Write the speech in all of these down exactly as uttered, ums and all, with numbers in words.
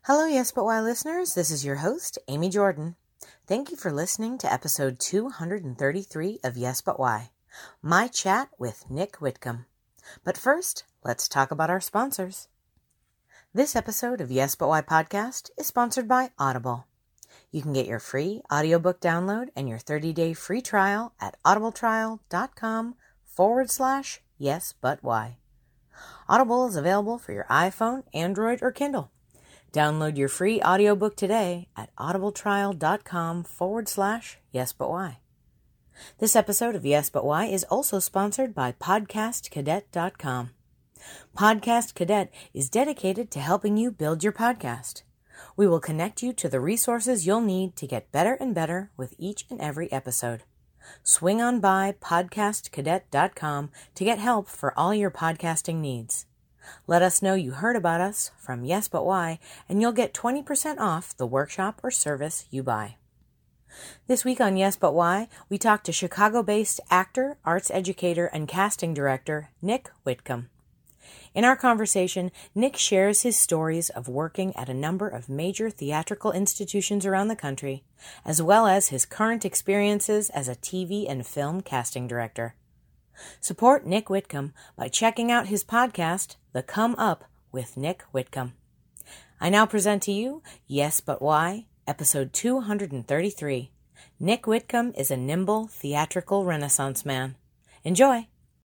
Hello, Yes But Why listeners. This is your host, Amy Jordan. Thank you for listening to episode two hundred thirty-three of Yes But Why, my chat with Nick Whitcomb. But first, let's talk about our sponsors. This episode of Yes But Why podcast is sponsored by Audible. You can get your free audiobook download and your thirty-day free trial at audibletrial.com forward slash yes but why. Audible is available for your iPhone, Android, or Kindle. Download your free audiobook today at audibletrial.com forward slash yes but why. This episode of Yes But Why is also sponsored by podcast cadet dot com. Podcast Cadet is dedicated to helping you build your podcast. We will connect you to the resources you'll need to get better and better with each and every episode. Swing on by podcast cadet dot com to get help for all your podcasting needs. Let us know you heard about us from Yes But Why, and you'll get twenty percent off the workshop or service you buy. This week on Yes But Why, we talk to Chicago-based actor, arts educator, and casting director Nick Whitcomb. In our conversation, Nick shares his stories of working at a number of major theatrical institutions around the country, as well as his current experiences as a T V and film casting director. Support Nick Whitcomb by checking out his podcast, The Come Up with Nick Whitcomb. I now present to you Yes But Why, episode two hundred thirty-three. Nick Whitcomb is a nimble theatrical renaissance man. Enjoy!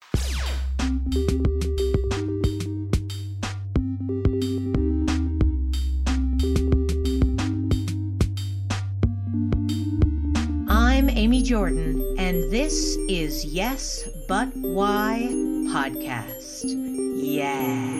I'm Amy Jordan, and this is Yes But Why podcast. Yeah.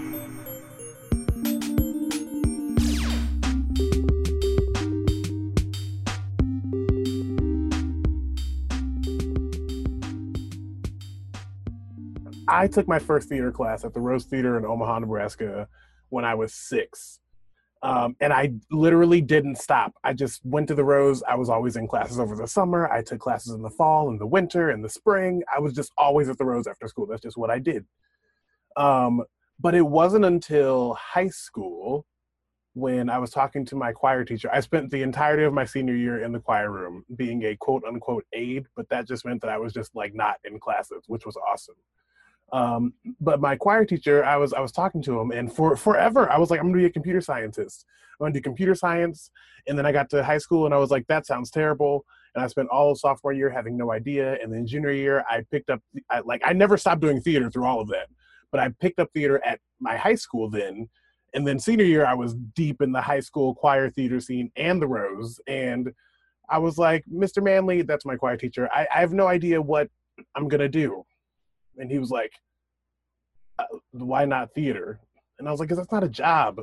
I took my first theater class at the Rose Theater in Omaha, Nebraska when I was six. Um, and I literally didn't stop. I just went to the Rose. I was always in classes over the summer. I took classes in the fall and the winter and the spring. I was just always at the Rose after school. That's just what I did. Um, but it wasn't until high school when I was talking to my choir teacher. I spent the entirety of my senior year in the choir room being a quote unquote aide, but that just meant that I was just like not in classes, which was awesome. Um, but my choir teacher, I was I was talking to him, and for forever I was like, I'm gonna be a computer scientist. I'm gonna do computer science. And then I got to high school and I was like, that sounds terrible. And I spent all of sophomore year having no idea. And then junior year, I picked up I, like I never stopped doing theater through all of that. But I picked up theater at my high school then. And then senior year, I was deep in the high school choir theater scene and the Rose. And I was like, Mister Manley, that's my choir teacher, I, I have no idea what I'm gonna do. And he was like, uh, why not theater? And I was like, because that's not a job.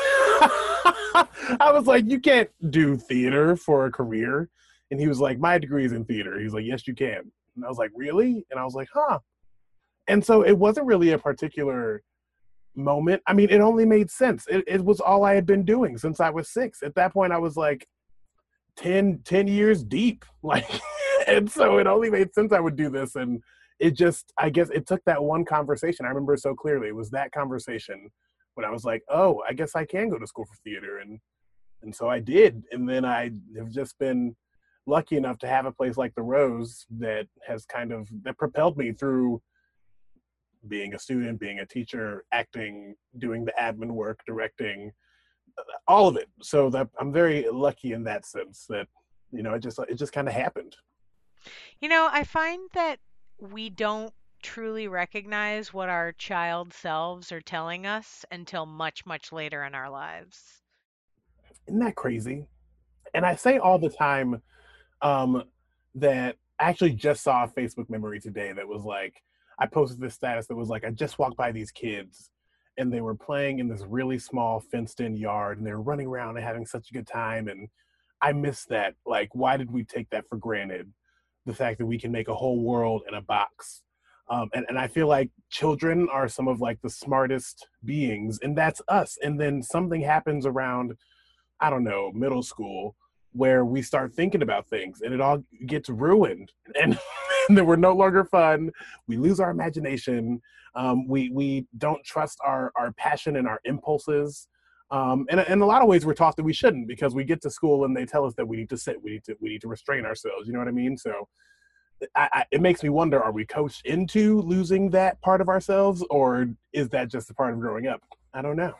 I was like, you can't do theater for a career. And he was like, my degree is in theater. He was like, yes, you can. And I was like, really? And I was like, huh. And so it wasn't really a particular moment. I mean, it only made sense. It, it was all I had been doing since I was six. At that point, I was like ten, ten years deep. Like, and so it only made sense I would do this. And it just, I guess it took that one conversation. I remember it so clearly. It was that conversation when I was like, oh, I guess I can go to school for theater. And and so I did. And then I have just been lucky enough to have a place like the Rose that has kind of, that propelled me through being a student, being a teacher, acting, doing the admin work, directing, all of it. So that I'm very lucky in that sense that, you know, it just, it just kind of happened. You know, I find that we don't truly recognize what our child selves are telling us until much, much later in our lives. Isn't that crazy? And I say all the time um, that I actually just saw a Facebook memory today that was like, I posted this status that was like, I just walked by these kids and they were playing in this really small fenced in yard and they were running around and having such a good time. And I miss that. Like, why did we take that for granted? The fact that we can make a whole world in a box. Um, and, and I feel like children are some of like the smartest beings, and that's us. And then something happens around, I don't know, middle school, where we start thinking about things and it all gets ruined. And, and then we're no longer fun. We lose our imagination. Um, we we don't trust our, our passion and our impulses. Um, and in a lot of ways, we're taught that we shouldn't, because we get to school and they tell us that we need to sit, we need to, we need to restrain ourselves. You know what I mean? So I, I, it makes me wonder: are we coached into losing that part of ourselves, or is that just a part of growing up? I don't know.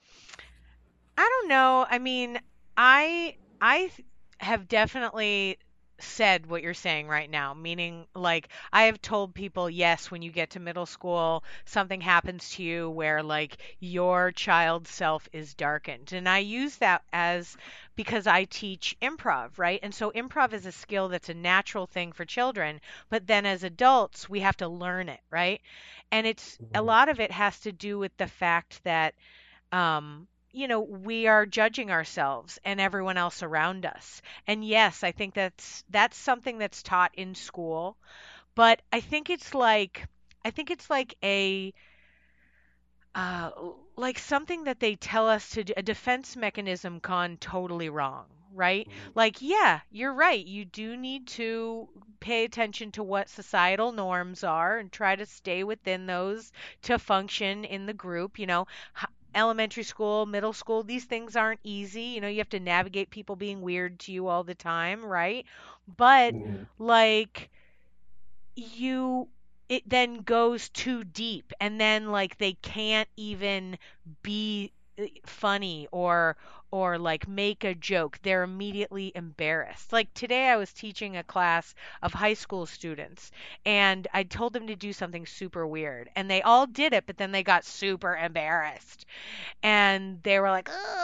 I don't know. I mean, I I th- have definitely said what you're saying right now, meaning like I have told people, yes, when you get to middle school, something happens to you where like your child self is darkened. And I use that as because I teach improv, right? And so improv is a skill that's a natural thing for children, but then as adults, we have to learn it, right? And it's a Mhm. lot of it has to do with the fact that um, you know, we are judging ourselves and everyone else around us. And yes, I think that's that's something that's taught in school, but I think it's like I think it's like a uh, like something that they tell us to do, a defense mechanism gone totally wrong, right? Mhm. Like, yeah, you're right. You do need to pay attention to what societal norms are and try to stay within those to function in the group. You know, H- elementary school, middle school, these things aren't easy. You know, you have to navigate people being weird to you all the time, right? But Mhm. like, you it then goes too deep and then like they can't even be uh, funny or or like make a joke. They're immediately embarrassed. Like today I was teaching a class of high school students and I told them to do something super weird and they all did it, but then they got super embarrassed and they were like,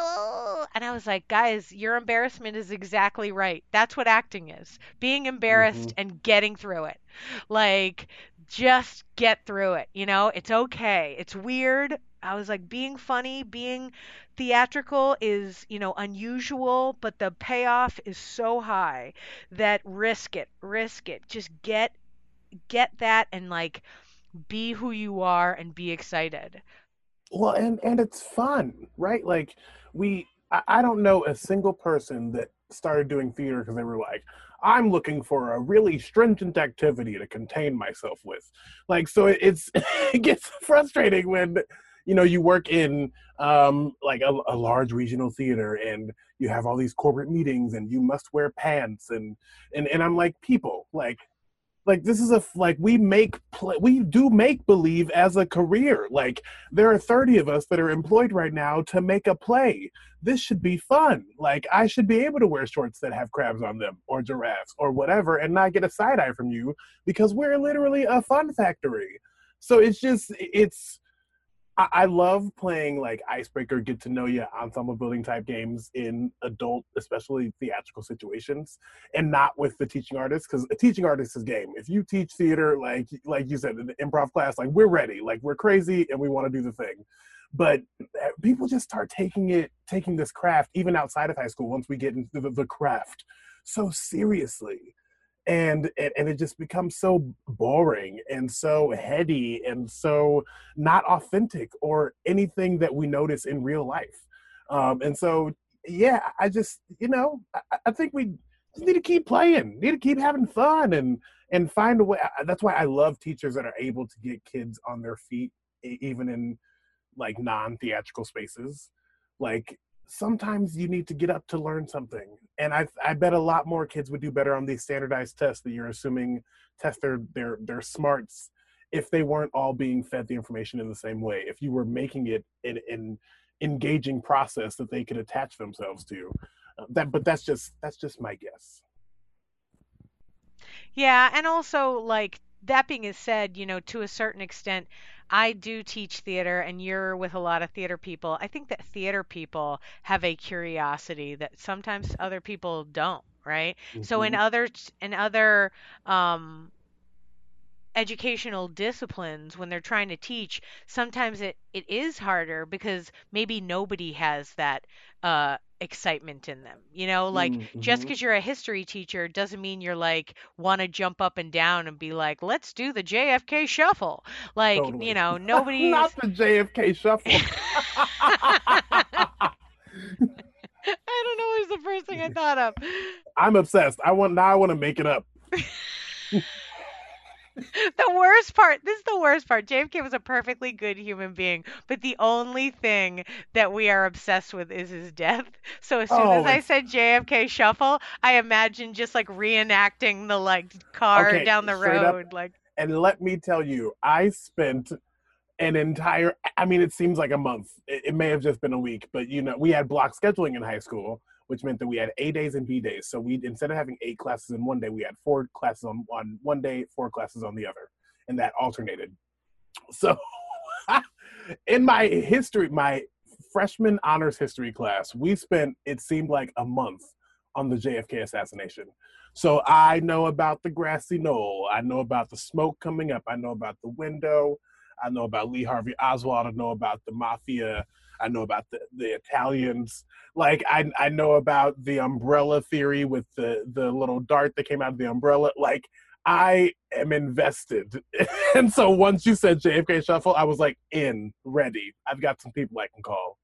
oh, and I was like, guys, your embarrassment is exactly right. That's what acting is: being embarrassed Mhm. and getting through it. Like, just get through it. You know, it's okay. It's weird. I was like, being funny, being theatrical is, you know, unusual, but the payoff is so high that risk it, risk it. Just get get that and like be who you are and be excited. Well, and and it's fun, right? Like we, I, I don't know a single person that started doing theater because they were like, I'm looking for a really stringent activity to contain myself with. Like, so it, it's it gets frustrating when you know you work in um like a, a large regional theater and you have all these corporate meetings and you must wear pants and and and I'm like, people, like like this is a like we make play, we do make believe as a career. Like there are thirty of us that are employed right now to make a play. This should be fun. Like I should be able to wear shorts that have crabs on them or giraffes or whatever and not get a side eye from you because we're literally a fun factory. So it's just it's I, I love playing like icebreaker, get to know you ensemble building type games in adult, especially theatrical situations, and not with the teaching artist, because a teaching artist is game. If you teach theater, like like you said, in the improv class, like we're ready, like we're crazy and we want to do the thing. But uh, people just start taking it, taking this craft, even outside of high school, once we get into the, the craft, so seriously and, and and it just becomes so boring and so heady and so not authentic or anything that we notice in real life. Um, and so yeah, I just you know I, I think we just need to keep playing, need to keep having fun and and find a way. That's why I love teachers that are able to get kids on their feet e- even in like non-theatrical spaces. Like sometimes you need to get up to learn something, and i i bet a lot more kids would do better on these standardized tests that you're assuming test their their their smarts if they weren't all being fed the information in the same way, if you were making it an, an engaging process that they could attach themselves to. Uh, that but that's just that's just my guess. Yeah, and also like that being is said, you know, to a certain extent, I do teach theater and you're with a lot of theater people. I think that theater people have a curiosity that sometimes other people don't, right? So in Mm-hmm. other in other um educational disciplines when they're trying to teach, sometimes it, it is harder because maybe nobody has that uh, excitement in them. You know, like just Mm-hmm. because you're a history teacher doesn't mean you're like want to jump up and down and be like, let's do the J F K shuffle. Like, you Totally. know, Not nobody's. the J F K shuffle. I don't know, it was the first thing I thought of. I'm obsessed. I want now. I want to make it up. The worst part, this is the worst part. J F K was a perfectly good human being, but the only thing that we are obsessed with is his death. So as soon as Oh, I it's said J F K shuffle, I imagine just like reenacting the like car okay, down the straight up. road. Like, And let me tell you, I spent an entire, I mean, it seems like a month. It, it may have just been a week, but you know, we had block scheduling in high school, which meant that we had A days and B days. So we, instead of having eight classes in one day, we had four classes on, on one day, four classes on the other. And that alternated. So in my history, my freshman honors history class, we spent, it seemed like a month on the J F K assassination. So I know about the grassy knoll. I know about the smoke coming up. I know about the window. I know about Lee Harvey Oswald. I know about the mafia. I know about the, the Italians. Like I I know about the umbrella theory with the the little dart that came out of the umbrella. Like I am invested. And so once you said J F K Shuffle, I was like in, ready. I've got some people I can call.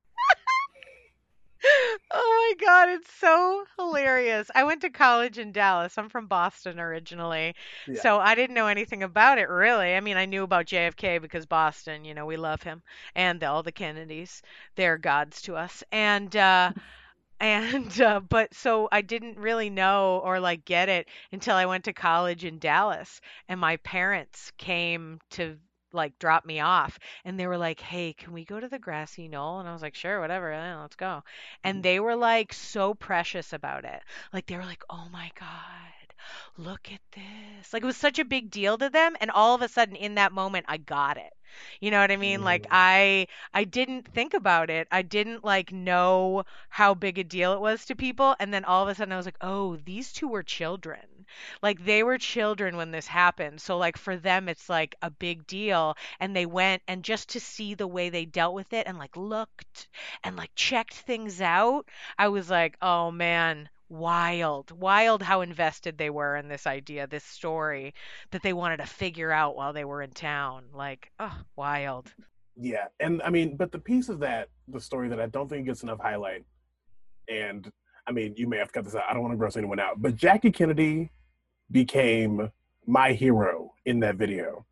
oh my God, it's so hilarious. I went to college in Dallas. I'm from Boston originally, Yeah. so I didn't know anything about it really. I mean, I knew about J F K because Boston, you know, we love him, and all the Kennedys. They're gods to us. And uh And uh, but so I didn't really know or like get it until I went to college in Dallas and my parents came to like drop me off and they were like, "Hey, can we go to the grassy knoll?" And I was like, "Sure, whatever. Yeah, let's go." And they were like so precious about it. Like they were like, "Oh my God, look at this." Like it was such a big deal to them and all of a sudden in that moment I got it. You know what I mean? Like Mm. I I didn't think about it. I didn't like know how big a deal it was to people. And then all of a sudden I was like, oh, these two were children. Like they were children when this happened. So like for them, it's like a big deal. And they went and just to see the way they dealt with it and like looked and like checked things out, I was like, oh man. Wild, wild how invested they were in this idea, this story that they wanted to figure out while they were in town. Like, oh, wild. Yeah. And I mean, but the piece of that, the story that I don't think gets enough highlight, and I mean, you may have to cut this out. I don't want to gross anyone out, but Jackie Kennedy became my hero in that video.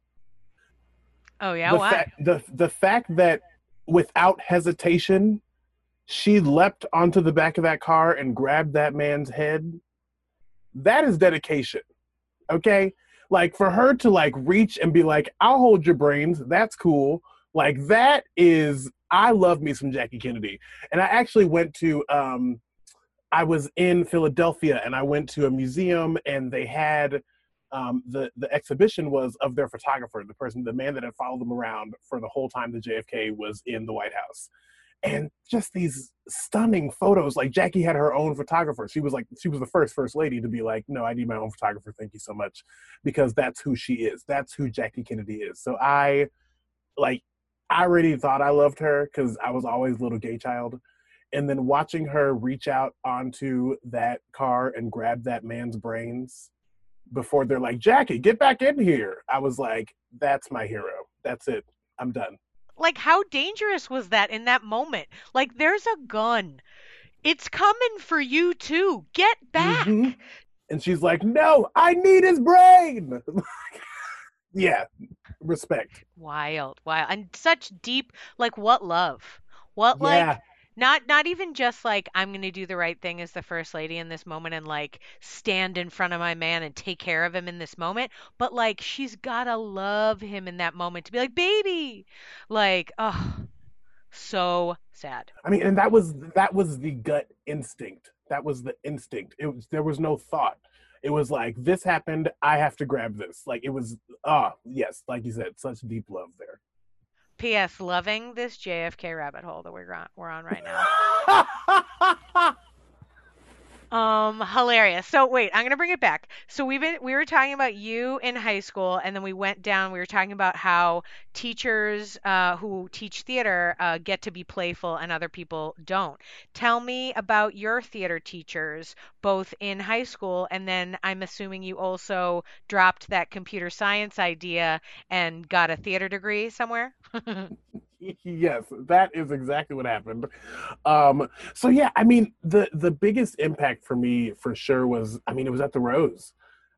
Oh yeah, The why? fact the the fact that without hesitation, she leapt onto the back of that car and grabbed that man's head. That is dedication. Okay? Like for her to like reach and be like, I'll hold your brains, that's cool. Like that is I love me some Jackie Kennedy. And I actually went to um I was in Philadelphia and I went to a museum and they had um, the the exhibition was of their photographer, the person, the man that had followed them around for the whole time that J F K was in the White House, and just these stunning photos. Like Jackie had her own photographer. She was like she was the first first lady to be like, no, I need my own photographer. Thank you so much, because that's who she is. That's who Jackie Kennedy is. So I like I already thought I loved her because I was always a little gay child. And then watching her reach out onto that car and grab that man's brains before they're like, Jackie, get back in here. I was like, that's my hero. That's it. I'm done. Like how dangerous was that in that moment? Like there's a gun. It's coming for you too. Get Mm-hmm. back. And she's like, no, I need his brain. Yeah, respect. Wild, wild. And such deep like what love? What like Yeah. not not even just like I'm going to do the right thing as the first lady in this moment and like stand in front of my man and take care of him in this moment, but like she's got to love him in that moment to be like, "Baby." Like, oh, so sad. I mean, and that was that was the gut instinct. That was the instinct. It was there was no thought. It was like this happened. I have to grab this. Like it was. Ah, yes, like you said, such deep love there. P S. Loving this J F K rabbit hole that we're on, we're on right now. Um, hilarious. So wait, I'm gonna bring it back. So we've been we were talking about you in high school, and then we went down. We were talking about how teachers uh, who teach theater uh, get to be playful, and other people don't. Tell me about your theater teachers, both in high school, and then I'm assuming you also dropped that computer science idea and got a theater degree somewhere. Yes, that is exactly what happened. Um, so yeah, I mean, the the biggest impact for me for sure was, I mean, it was at the Rose.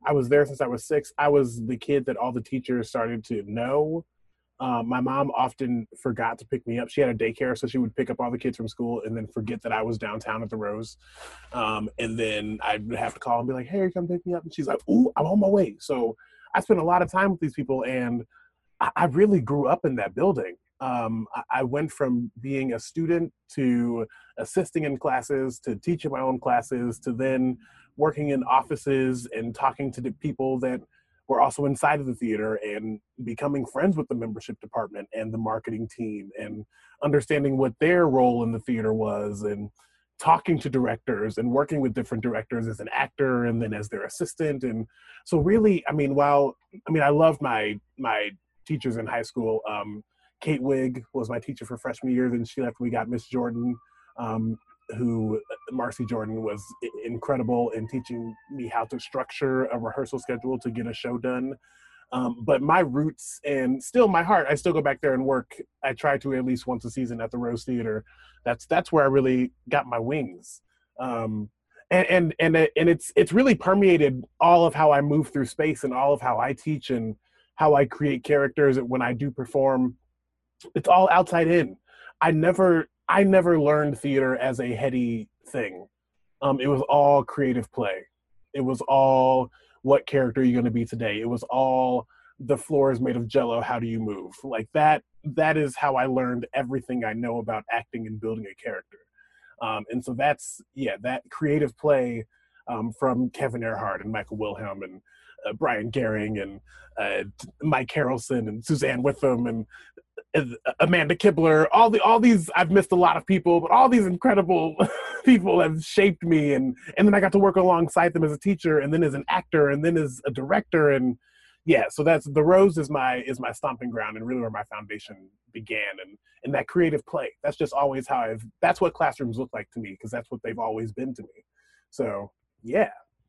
I was there since I was six. I was the kid that all the teachers started to know. Um, my mom often forgot to pick me up. She had a daycare, so she would pick up all the kids from school and then forget that I was downtown at the Rose. Um, and then I'd have to call and be like, hey, come pick me up. And she's like, ooh, I'm on my way. So I spent a lot of time with these people, and I, I really grew up in that building. Um, I, I went from being a student to assisting in classes to teaching my own classes to then working in offices and talking to the people that were also inside of the theater and becoming friends with the membership department and the marketing team and understanding what their role in the theater was and talking to directors and working with different directors as an actor and then as their assistant. And so really, I mean, while, I mean, I loved my, my teachers in high school. Um, Kate Wigg was my teacher for freshman year. Then she left. We got Miss Jordan, um, who Marcy Jordan was incredible in teaching me how to structure a rehearsal schedule to get a show done. Um, but my roots and still my heart, I still go back there and work. I try to at least once a season at the Rose Theater. That's that's where I really got my wings. Um, and and and and it's it's really permeated all of how I move through space and all of how I teach and how I create characters when I do perform. It's all outside in. I never I never learned theater as a heady thing. Um, it was all creative play. It was all what character are you going to be today. It was all the floor is made of jello. How do you move? Like that. That is how I learned everything I know about acting and building a character. Um, and so that's, yeah, that creative play um, from Kevin Earhart and Michael Wilhelm and uh, Brian Gehring and uh, Mike Harrelson and Suzanne Witham and Amanda Kibler, all the all these, I've missed a lot of people, but all these incredible people have shaped me, and and then I got to work alongside them as a teacher and then as an actor and then as a director. And yeah, so that's the Rose is my is my stomping ground and really where my foundation began, and and that creative play. That's just always how I've that's what classrooms look like to me, because that's what they've always been to me. So yeah.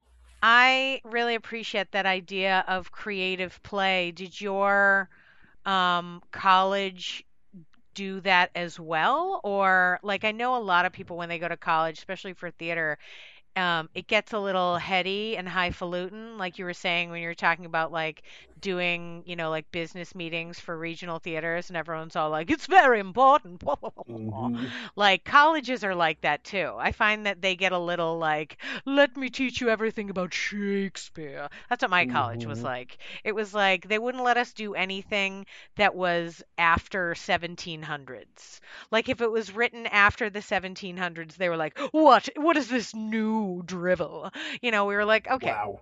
I really appreciate that idea of creative play. Did your um, college do that as well? Or, like, I know a lot of people when they go to college, especially for theater, um, it gets a little heady and highfalutin, like you were saying when you were talking about like doing, you know, like business meetings for regional theaters, and everyone's all like, it's very important. Mm-hmm. Like colleges are like that too. I find that they get a little like, let me teach you everything about Shakespeare. That's what my college was Mm-hmm. like. It was like they wouldn't let us do anything that was after seventeen hundreds. Like if it was written after the seventeen hundreds, they were like, "What? What is this new drivel?" You know, we were like, "Okay." Wow.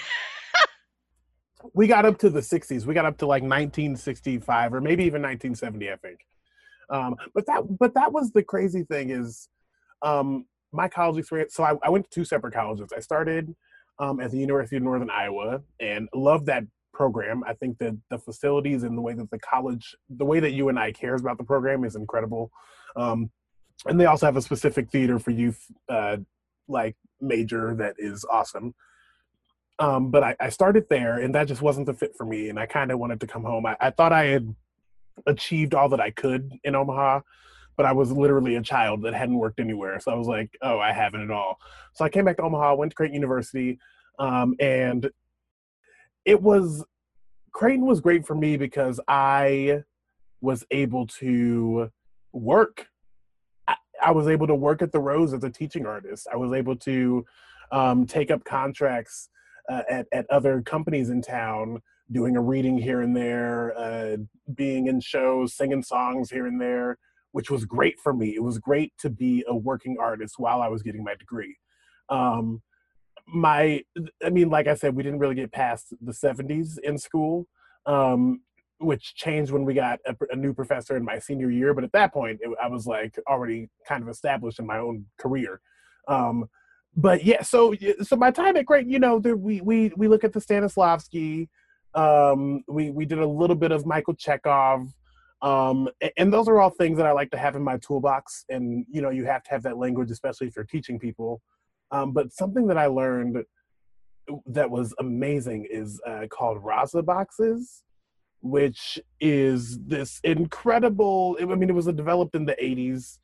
We got up to the sixties. We got up to like nineteen sixty-five or maybe even nineteen seventy, I think. Um, but that but that was the crazy thing is um, my college experience. So I, I went to two separate colleges. I started um, at the University of Northern Iowa and loved that program. I think that the facilities and the way that the college, the way that U N I cares about the program is incredible. Um, and they also have a specific theater for youth uh, like major that is awesome. Um, but I, I started there, and that just wasn't the fit for me. And I kind of wanted to come home. I, I thought I had achieved all that I could in Omaha, but I was literally a child that hadn't worked anywhere. So I was like, oh, I haven't at all. So I came back to Omaha, went to Creighton University, um, and it was, Creighton was great for me because I was able to work. I, I was able to work at the Rose as a teaching artist. I was able to um, take up contracts uh, at, at other companies in town, doing a reading here and there, uh, being in shows, singing songs here and there, which was great for me. It was great to be a working artist while I was getting my degree. Um, my, I mean, like I said, we didn't really get past the seventies in school, um, which changed when we got a, a new professor in my senior year. But at that point, it, I was like already kind of established in my own career. Um, but yeah, so so my time at Creighton, you know, the, we we we look at the Stanislavski. Um, we we did a little bit of Michael Chekhov, um, and, and those are all things that I like to have in my toolbox. And you know, you have to have that language, especially if you're teaching people. Um, but something that I learned that was amazing is uh, called Rasa boxes, which is this incredible. I mean, it was developed in the eighties,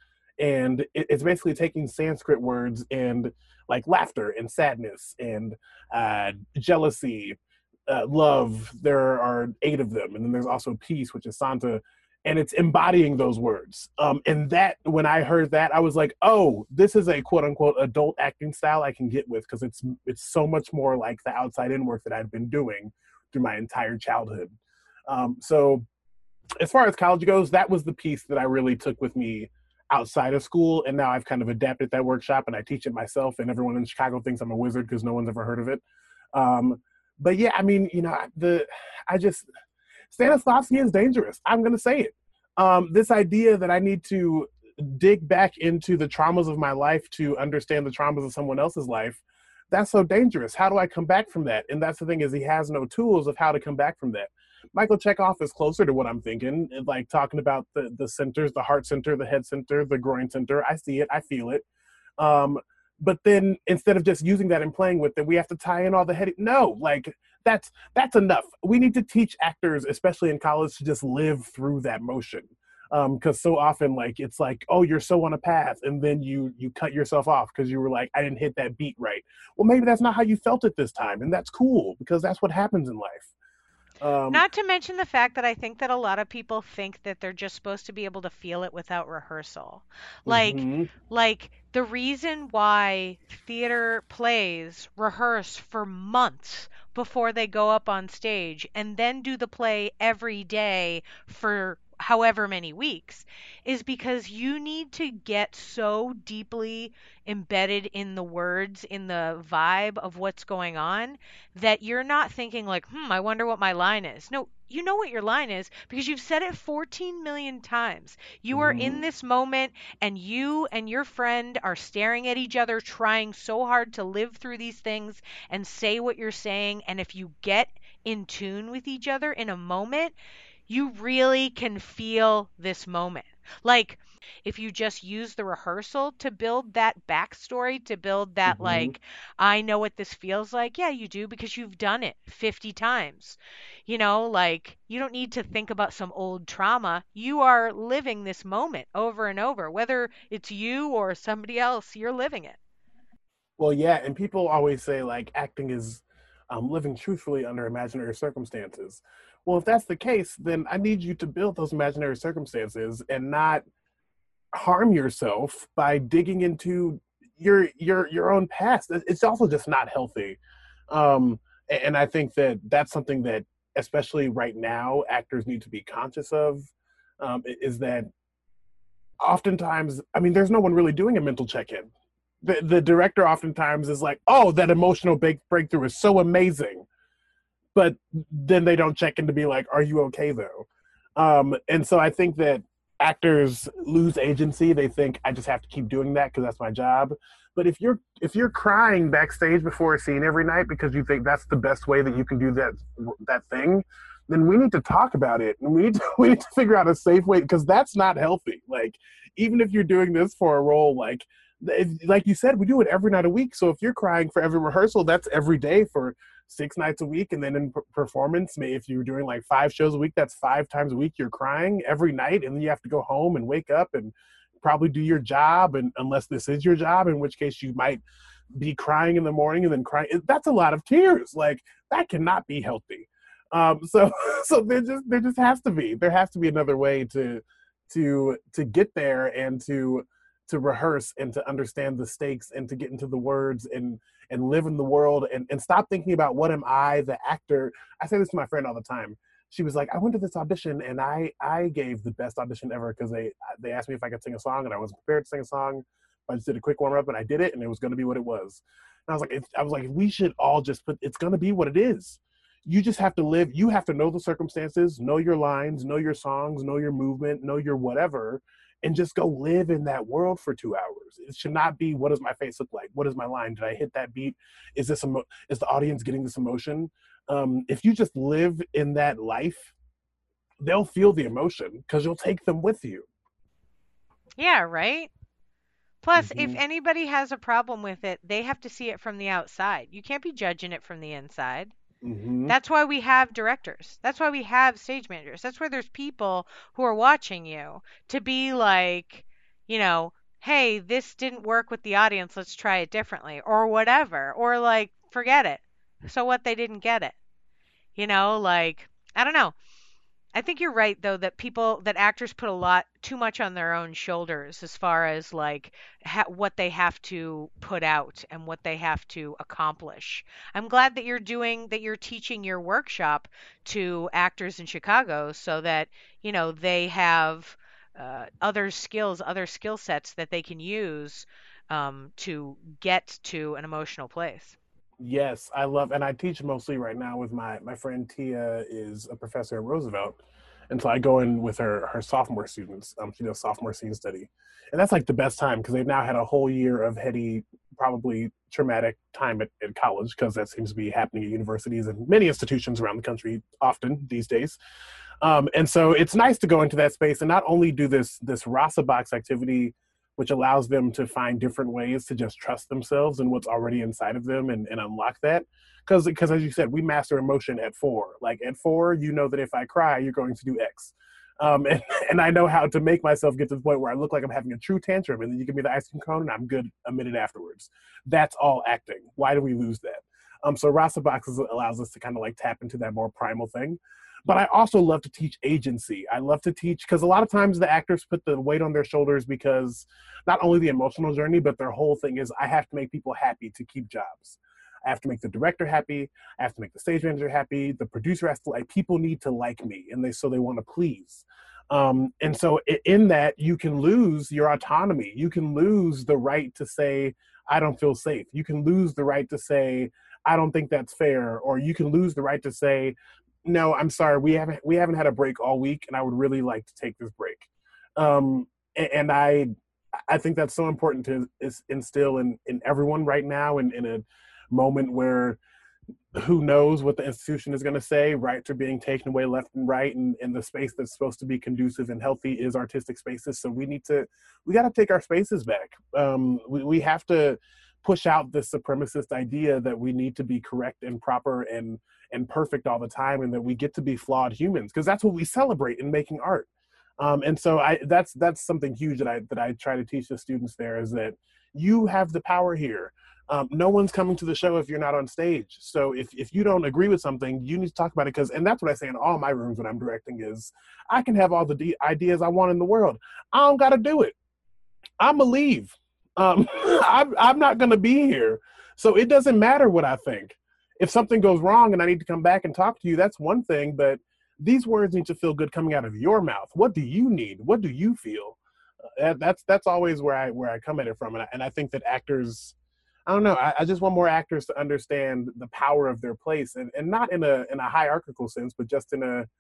and it, it's basically taking Sanskrit words and like laughter and sadness and uh, jealousy, uh, love. There are eight of them, and then there's also peace, which is Santa, and it's embodying those words. Um, and that, when I heard that, I was like, oh, this is a quote unquote adult acting style I can get with, because it's it's so much more like the outside in work that I'd been doing through my entire childhood. Um, so as far as college goes, that was the piece that I really took with me outside of school. And now I've kind of adapted that workshop and I teach it myself, and everyone in Chicago thinks I'm a wizard because no one's ever heard of it. Um, but yeah, I mean, you know, the, I just, Stanislavski is dangerous. I'm going to say it. Um, this idea that I need to dig back into the traumas of my life to understand the traumas of someone else's life, that's so dangerous. How do I come back from that? And that's the thing, is he has no tools of how to come back from that. Michael Chekhov is closer to what I'm thinking, like talking about the, the centers, the heart center, the head center, the groin center. I see it, I feel it. Um, but then instead of just using that and playing with it, we have to tie in all the head. No, like that's that's enough. We need to teach actors, especially in college, to just live through that motion. Because um, so often, like, it's like, oh, you're so on a path, and then you you cut yourself off because you were like, I didn't hit that beat right. Well, maybe that's not how you felt it this time, and that's cool, because that's what happens in life. Um, Not to mention the fact that I think that a lot of people think that they're just supposed to be able to feel it without rehearsal. Like, mhm. like the reason why theater plays rehearse for months before they go up on stage and then do the play every day for however many weeks is because you need to get so deeply embedded in the words, in the vibe of what's going on, that you're not thinking like, hmm, I wonder what my line is. No, you know what your line is because you've said it fourteen million times. You are in Mhm. this moment, and you and your friend are staring at each other, trying so hard to live through these things and say what you're saying. And if you get in tune with each other in a moment, you really can feel this moment. Like, if you just use the rehearsal to build that backstory, to build that, Mhm. like, I know what this feels like. Yeah, you do, because you've done it fifty times. You know, like, you don't need to think about some old trauma. You are living this moment over and over. Whether it's you or somebody else, you're living it. Well, yeah, and people always say like acting is um, living truthfully under imaginary circumstances. Well, if that's the case, then I need you to build those imaginary circumstances and not harm yourself by digging into your your your own past. It's also just not healthy. Um, and I think that that's something that, especially right now, actors need to be conscious of. Um, is that oftentimes, I mean, there's no one really doing a mental check-in. The, the director oftentimes is like, oh, that emotional break- breakthrough is so amazing. But then they don't check in to be like, are you okay though? Um, and so I think that actors lose agency. They think I just have to keep doing that because that's my job. But if you're if you're crying backstage before a scene every night because you think that's the best way that you can do that that thing, then we need to talk about it, and we need to we need to figure out a safe way, because that's not healthy. Like, even if you're doing this for a role, like like you said, we do it every night a week. So if you're crying for every rehearsal, that's every day for six nights a week. And then in performance, if you're doing like five shows a week, that's five times a week you're crying every night. And then you have to go home and wake up and probably do your job, and unless this is your job, in which case you might be crying in the morning and then crying. That's a lot of tears. Like, that cannot be healthy. Um, so so there just there just has to be there has to be another way to to to get there, and to to rehearse and to understand the stakes and to get into the words and and live in the world, and, and stop thinking about what am I, the actor. I say this to my friend all the time. She was like, I went to this audition and I I gave the best audition ever, because they they asked me if I could sing a song, and I wasn't prepared to sing a song. I just did a quick warm up and I did it, and it was going to be what it was. And I was like, it, I was like, we should all just put, it's going to be what it is. You just have to live. You have to know the circumstances, know your lines, know your songs, know your movement, know your whatever, and just go live in that world for two hours. It should not be, what does my face look like? What is my line? Did I hit that beat? Is this emo- is the audience getting this emotion? Um, if you just live in that life, they'll feel the emotion because you'll take them with you. Yeah, right? Plus, if Mm-hmm. anybody has a problem with it, they have to see it from the outside. You can't be judging it from the inside. Mm-hmm. That's why we have directors. That's why we have stage managers. That's why there's people who are watching you to be like, you know, hey, this didn't work with the audience, let's try it differently, or whatever, or like, forget it. So what, they didn't get it. You know, like, I don't know. I think you're right though that people that actors put a lot too much on their own shoulders as far as like ha- what they have to put out and what they have to accomplish. I'm glad that you're doing that you're teaching your workshop to actors in Chicago so that, you know, they have uh, other skills, other skill sets that they can use um, to get to an emotional place. Yes, I love, and I teach mostly right now with my my friend Tia is a professor at Roosevelt, and so I go in with her her sophomore students. Um, she does sophomore scene study, and that's like the best time because they've now had a whole year of heady, probably traumatic time at, at college because that seems to be happening at universities and many institutions around the country often these days. Um, and so it's nice to go into that space and not only do this this Rasa box activity, which allows them to find different ways to just trust themselves and what's already inside of them and, and unlock that. Because because as you said, we master emotion at four. Like at four, you know that if I cry, you're going to do X. Um, and, and I know how to make myself get to the point where I look like I'm having a true tantrum, and then you give me the ice cream cone, and I'm good a minute afterwards. That's all acting. Why do we lose that? Um, so Rasa Boxes allows us to kind of like tap into that more primal thing. But I also love to teach agency. I love to teach because a lot of times the actors put the weight on their shoulders because not only the emotional journey, but their whole thing is I have to make people happy to keep jobs. I have to make the director happy. I have to make the stage manager happy. The producer has to like, people need to like me, and they so they want to please. Um, and so in that, you can lose your autonomy. You can lose the right to say, I don't feel safe. You can lose the right to say, I don't think that's fair. Or you can lose the right to say, no, I'm sorry, we haven't we haven't had a break all week, and I would really like to take this break. Um, and, and I I think that's so important to is instill in in everyone right now, in, in a moment where who knows what the institution is going to say. Rights are being taken away left and right, and, and the space that's supposed to be conducive and healthy is artistic spaces. So we need to we got to take our spaces back. Um, we we have to push out this supremacist idea that we need to be correct and proper and and perfect all the time, and that we get to be flawed humans, because that's what we celebrate in making art. Um, and so I that's that's something huge that I that I try to teach the students there, is that you have the power here. Um, no one's coming to the show if you're not on stage. So if, if you don't agree with something, you need to talk about it. Because, and that's what I say in all my rooms when I'm directing, is I can have all the de- ideas I want in the world. I don't got to do it. I'm going to leave. Um, I'm, I'm not going to be here. So it doesn't matter what I think. If something goes wrong and I need to come back and talk to you, that's one thing. But these words need to feel good coming out of your mouth. What do you need? What do you feel? Uh, that's that's always where I where I come at it from. And I, and I think that actors, I don't know. I, I just want more actors to understand the power of their place, and, and not in a in a hierarchical sense, but just in a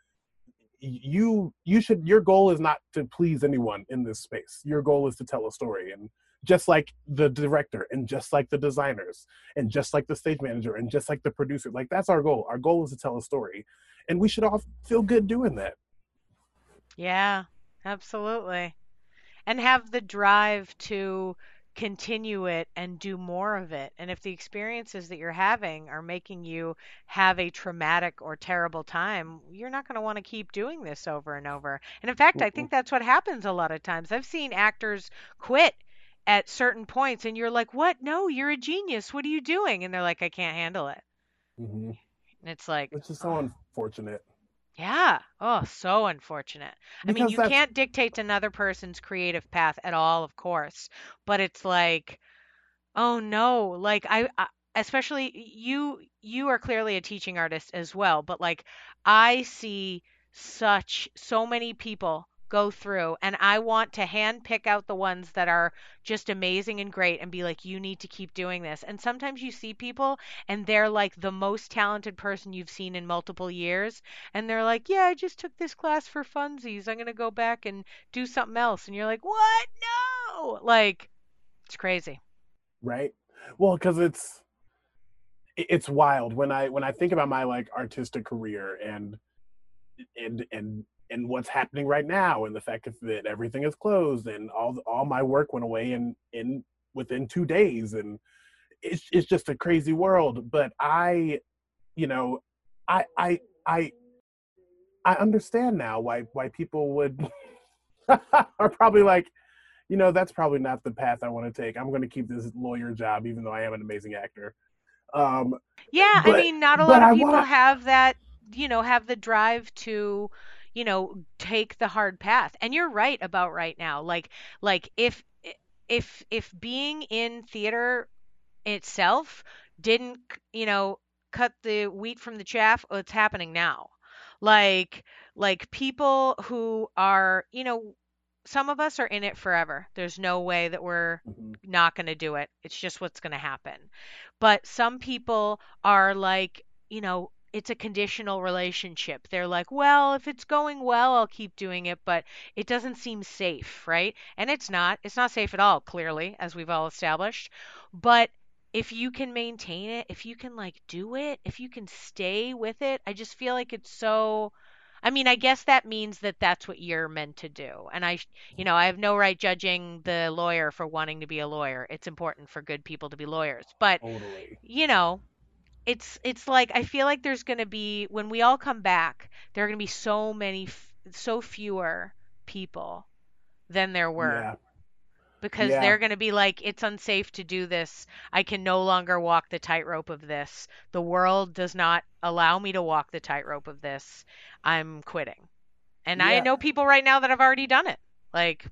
you you should your goal is not to please anyone in this space. Your goal is to tell a story, and just like the director, and just like the designers, and just like the stage manager, and just like the producer, like that's our goal. Our goal is to tell a story, and we should all feel good doing that. Yeah, absolutely. And have the drive to continue it and do more of it. And if the experiences that you're having are making you have a traumatic or terrible time, you're not going to want to keep doing this over and over. And in fact, I think that's what happens a lot of times. I've seen actors quit at certain points, and you're like, "What? No, you're a genius. What are you doing?" And they're like, "I can't handle it." Mm-hmm. And it's like, Which is so oh, unfortunate, yeah. Oh, so unfortunate. I mean, because you that's can't dictate another person's creative path at all, of course, but it's like, oh no, like I, I especially you you are clearly a teaching artist as well, but like I see such so many people go through, and I want to hand pick out the ones that are just amazing and great and be like, you need to keep doing this. And sometimes you see people and they're like the most talented person you've seen in multiple years, and they're like, yeah, I just took this class for funsies. I'm gonna go back and do something else. And you're like, what? No! Like, it's crazy. right. Well, because it's it's wild when I when I think about my like artistic career, and and and and what's happening right now, and the fact that everything is closed, and all all my work went away in in within two days, and it's it's just a crazy world. But I, you know, I I I I understand now why why people would are probably like, you know, that's probably not the path I want to take. I'm going to keep this lawyer job, even though I am an amazing actor. Um, Yeah, I but mean, not a but lot of I people want have that, you know, have the drive to, you know, take the hard path. And you're right about right now. Like like if if if being in theater itself didn't, you know, cut the wheat from the chaff, well, it's happening now. Like like people who are, you know, some of us are in it forever. There's no way that we're to. not going to do it. It's just what's going to happen. But some people are like, you know, it's a conditional relationship. They're like, well, if it's going well, I'll keep doing it, but it doesn't seem safe, right? And it's not. It's not safe at all, clearly, as we've all established. But if you can maintain it, if you can like do it, if you can stay with it, I just feel like it's so. I mean, I guess that means that that's what you're meant to do. And I, you know, I have no right judging the lawyer for wanting to be a lawyer. It's important for good people to be lawyers. But, Totally. you know, it's it's like I feel like there's going to be when we all come back, there are going to be so many f- so fewer people than there were Yeah. because Yeah. they're going to be like, it's unsafe to do this. I can no longer walk the tightrope of this. The world does not allow me to walk the tightrope of this. I'm quitting. And I Yeah. know people right now that have already done it. Like,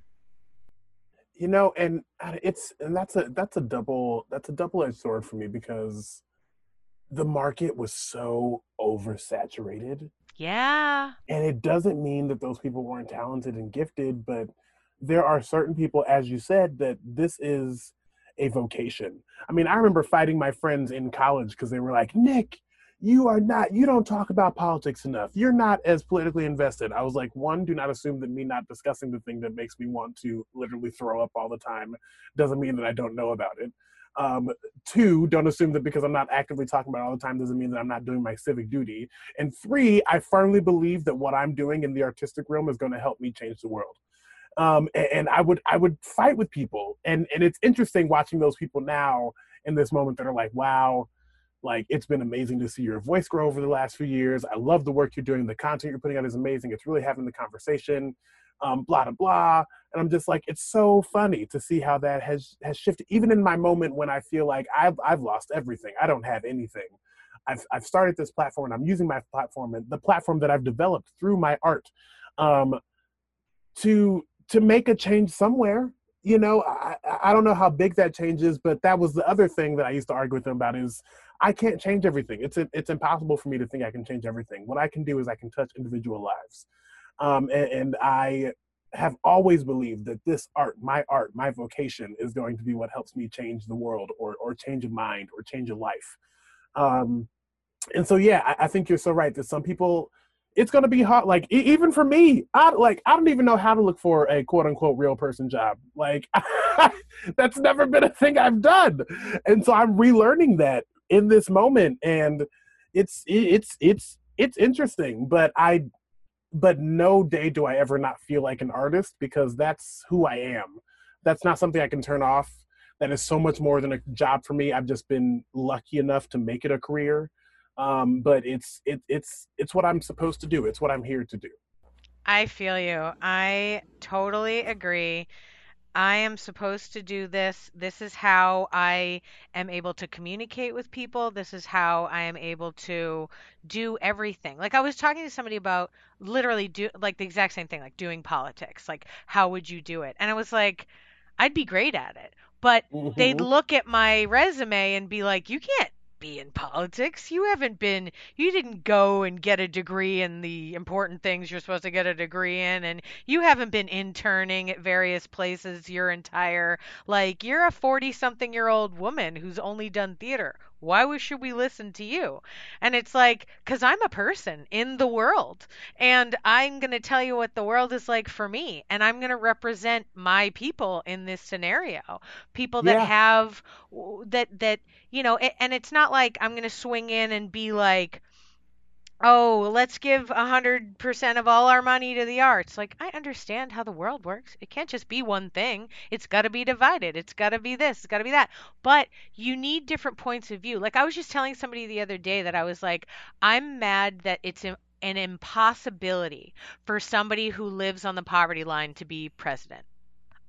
You know, and uh, it's and that's a that's a double that's a double-edged sword for me because the market was so oversaturated. yeah, And it doesn't mean that those people weren't talented and gifted, but there are certain people, as you said, that this is a vocation. I mean, I remember fighting my friends in college because they were like, Nick, you are not, you don't talk about politics enough. You're not as politically invested. I was like, one, do not assume that me not discussing the thing that makes me want to literally throw up all the time doesn't mean that I don't know about it. Um, Two, don't assume that because I'm not actively talking about it all the time doesn't mean that I'm not doing my civic duty. And three, I firmly believe that what I'm doing in the artistic realm is going to help me change the world. Um, and, and I would I would fight with people, and and it's interesting watching those people now in this moment that are like, wow, like it's been amazing to see your voice grow over the last few years. I love the work you're doing. The content you're putting out is amazing. It's really having the conversation, um, blah blah blah. And I'm just like, it's so funny to see how that has has shifted. Even in my moment when I feel like I've I've lost everything, I don't have anything. I've I've started this platform and I'm using my platform and the platform that I've developed through my art um, to to make a change somewhere. You know, I, I don't know how big that change is, but that was the other thing that I used to argue with them about is I can't change everything. It's it's impossible for me to think I can change everything. What I can do is I can touch individual lives. Um, and, and I have always believed that this art, my art, my vocation is going to be what helps me change the world or, or change a mind or change a life. Um, and so, yeah, I, I think you're so right that some people, it's going to be hard. Like, e- even for me, I like, I don't even know how to look for a quote unquote real person job. Like, that's never been a thing I've done. And so I'm relearning that in this moment. And it's, it's, it's, it's interesting, but I, but no day do I ever not feel like an artist because that's who I am. That's not something I can turn off. That is so much more than a job for me. I've just been lucky enough to make it a career. Um, but it's it, it's it's what I'm supposed to do. It's what I'm here to do. I feel you. I totally agree. I am supposed to do this. This is how I am able to communicate with people. This is how I am able to do everything. Like I was talking to somebody about literally do like the exact same thing, like doing politics. Like how would you do it? And I was like, I'd be great at it. But they'd Mm-hmm. look at my resume and be like, you can't be in politics. You haven't been, you didn't go and get a degree in the important things you're supposed to get a degree in, and you haven't been interning at various places your entire, like, you're a forty something year old woman who's only done theater. Why would, should we listen to you? And it's like, because I'm a person in the world, and I'm going to tell you what the world is like for me, and I'm going to represent my people in this scenario. People that Yeah, have, that, that, you know, a- and it's not like I'm going to swing in and be like, oh, let's give one hundred percent of all our money to the arts. Like, I understand how the world works. It can't just be one thing. It's got to be divided. It's got to be this. It's got to be that. But you need different points of view. Like, I was just telling somebody the other day that I was like, I'm mad that it's an an impossibility for somebody who lives on the poverty line to be president.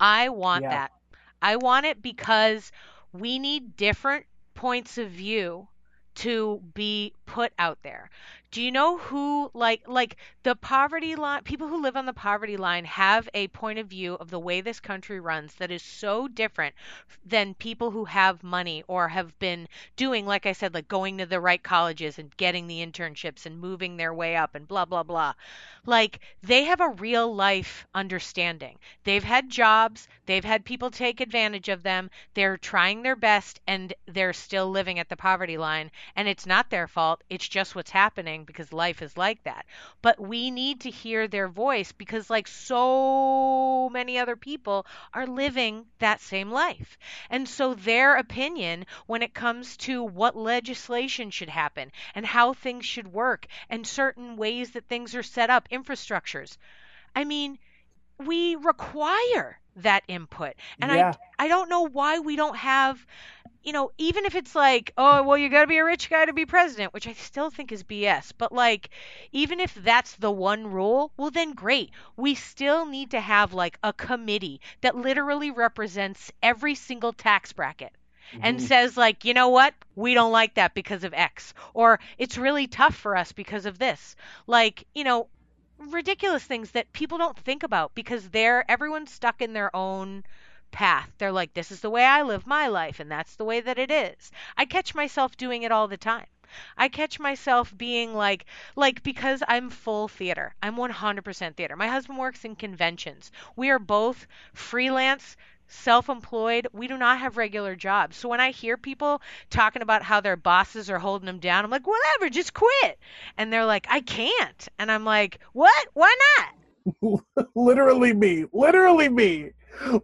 I want Yeah. that. I want it because we need different points of view to be put out there. Do you know who like like the poverty line people who live on the poverty line have a point of view of the way this country runs that is so different than people who have money or have been doing, like I said, like going to the right colleges and getting the internships and moving their way up and blah blah blah. Like they have a real life understanding. They've had jobs, they've had people take advantage of them, they're trying their best, and they're still living at the poverty line. And it's not their fault, it's just what's happening because life is like that. But we need to hear their voice because, like so many other people, are living that same life. And so their opinion when it comes to what legislation should happen and how things should work and certain ways that things are set up, infrastructures. I mean, we require that input. And I Yeah. I don't know why we don't have, you know, even if it's like, oh, well, you got to be a rich guy to be president, which I still think is B S. But like, even if that's the one rule, well, then great. We still need to have like a committee that literally represents every single tax bracket and Hmm. says like, you know what? We don't like that because of X, or it's really tough for us because of this. Like, you know, ridiculous things that people don't think about because they're everyone's stuck in their own path. They're like, this is the way I live my life, and that's the way that it is. I catch myself doing it all the time. I catch myself being like, like, because I'm full theater. I'm one hundred percent theater. My husband works in conventions. We are both freelance, self employed. We do not have regular jobs. So when I hear people talking about how their bosses are holding them down, I'm like, whatever, just quit. And they're like, I can't. And I'm like, what? Why not? Literally me. Literally me.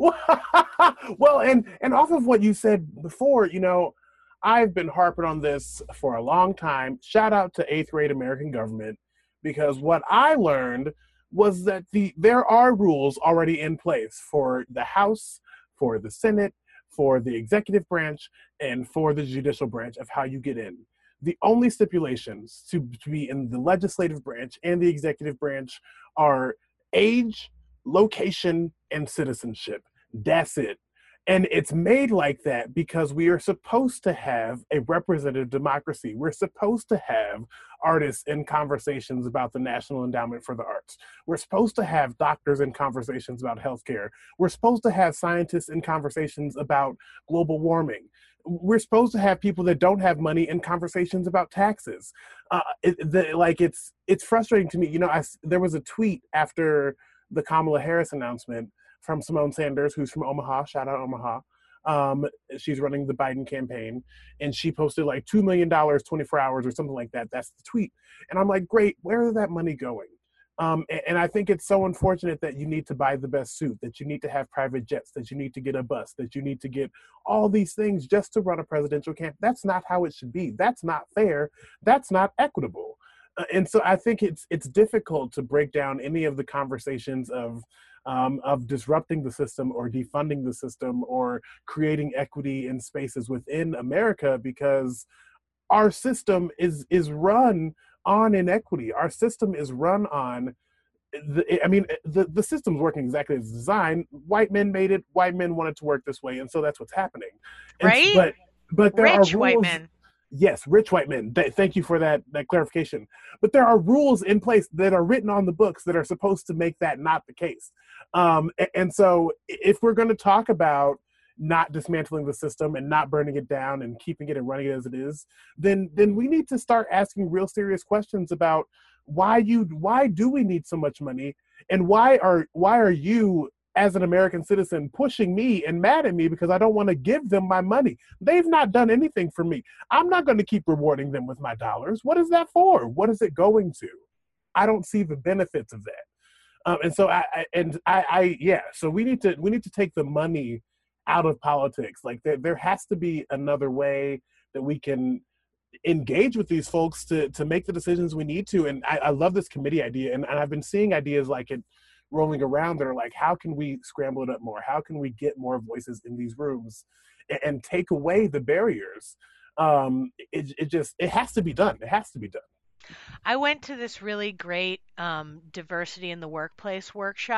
Well, and and off of what you said before, you know, I've been harping on this for a long time. Shout out to eighth grade American government, because what I learned was that the there are rules already in place for the House, for the Senate, for the executive branch, and for the judicial branch of how you get in. The only stipulations to, to be in the legislative branch and the executive branch are age, location, and citizenship. That's it. And it's made like that because we are supposed to have a representative democracy. We're supposed to have artists in conversations about the National Endowment for the Arts. We're supposed to have doctors in conversations about healthcare. We're supposed to have scientists in conversations about global warming. We're supposed to have people that don't have money in conversations about taxes. Uh, it, the, like it's it's frustrating to me. You know, I, there was a tweet after the Kamala Harris announcement from Simone Sanders, who's from Omaha. Shout out Omaha. Um, she's running the Biden campaign, and she posted like two million dollars, twenty-four hours or something like that. That's the tweet. And I'm like, great, where is that money going? Um, and, and I think it's so unfortunate that you need to buy the best suit, that you need to have private jets, that you need to get a bus, that you need to get all these things just to run a presidential campaign. That's not how it should be. That's not fair. That's not equitable. Uh, and so I think it's it's difficult to break down any of the conversations of um, of disrupting the system or defunding the system or creating equity in spaces within America, because our system is is run on inequity. Our system is run on the, I mean, the, the system's working exactly as designed. White men made it. White men wanted to work this way, and so that's what's happening. And, Right? but but there Rich are white rules. men. Yes, rich white men. Th- thank you for that that clarification. But there are rules in place that are written on the books that are supposed to make that not the case. Um, and, and so, if we're going to talk about not dismantling the system and not burning it down and keeping it and running it as it is, then then we need to start asking real serious questions about why you why do we need so much money, and why are why are you as an American citizen pushing me and mad at me because I don't want to give them my money. They've not done anything for me. I'm not going to keep rewarding them with my dollars. What is that for? What is it going to? I don't see the benefits of that. Um, and so I, I and I, I yeah. So we need to we need to take the money out of politics. Like there, there has to be another way that we can engage with these folks to to make the decisions we need to. And I, I love this committee idea, and, and I've been seeing ideas like it rolling around that are like, how can we scramble it up more? How can we get more voices in these rooms and, and take away the barriers? Um, it, it just it has to be done. It has to be done. I went to this really great um, diversity in the workplace workshop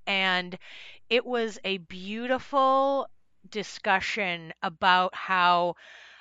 And it was a beautiful discussion about how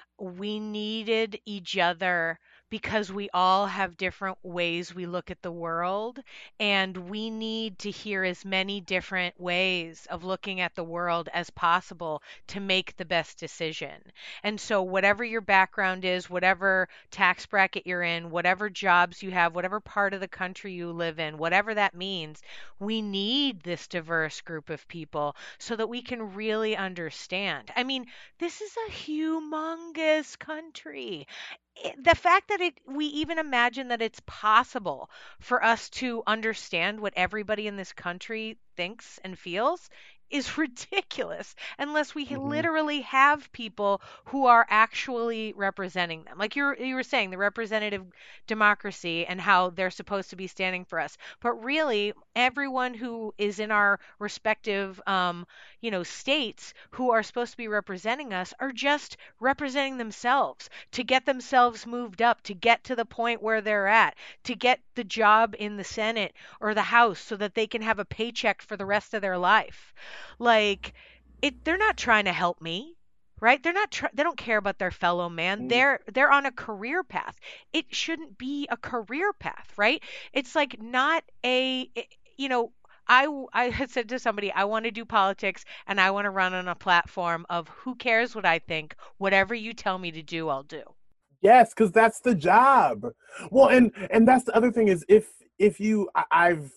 we needed each other because we all have different ways we look at the world, and we need to hear as many different ways of looking at the world as possible to make the best decision. And so, whatever your background is, whatever tax bracket you're in, whatever jobs you have, whatever part of the country you live in, whatever that means, we need this diverse group of people so that we can really understand. I mean, this is a humongous country. It- the fact that it we even imagine that it's possible for us to understand what everybody in this country thinks and feels is ridiculous unless we Hmm. literally have people who are actually representing them. Like you you were saying, the representative democracy and how they're supposed to be standing for us. But really, everyone who is in our respective um, you know, states who are supposed to be representing us are just representing themselves to get themselves moved up, to get to the point where they're at, to get the job in the Senate or the House so that they can have a paycheck for the rest of their life. Like it they're not trying to help me. Right? They're not tr- they don't care about their fellow man. They're they're on a career path. It shouldn't be a career path, right? It's like not a I- you know, I w- I had said to somebody, I want to do politics and I want to run on a platform of who cares what I think, whatever you tell me to do, I'll do. Yes, because that's the job. Well, and and that's the other thing is if if you I, I've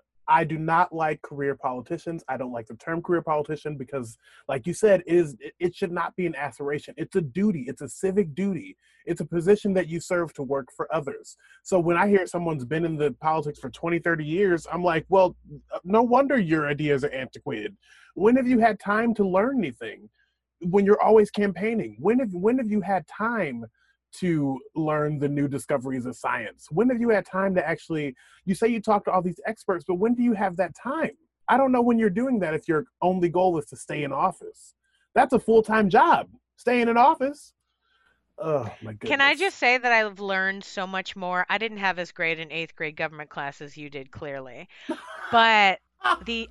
I do not like career politicians. I don't like the term career politician because, like you said, it is it it should not be an aspiration. It's a duty. It's a civic duty. It's a position that you serve to work for others. So when I hear someone's been in the politics for twenty, thirty years, I'm like, well, no wonder your ideas are antiquated. When have you had time to learn anything? When you're always campaigning, when have when have you had time to learn the new discoveries of science? When have you had time to actually, you say you talk to all these experts, but when do you have that time? I don't know when you're doing that if your only goal is to stay in office. That's a full-time job, staying in office. Oh my Can I goodness. just say that I've learned so much more? I didn't have as great an eighth grade government class as you did, clearly. But the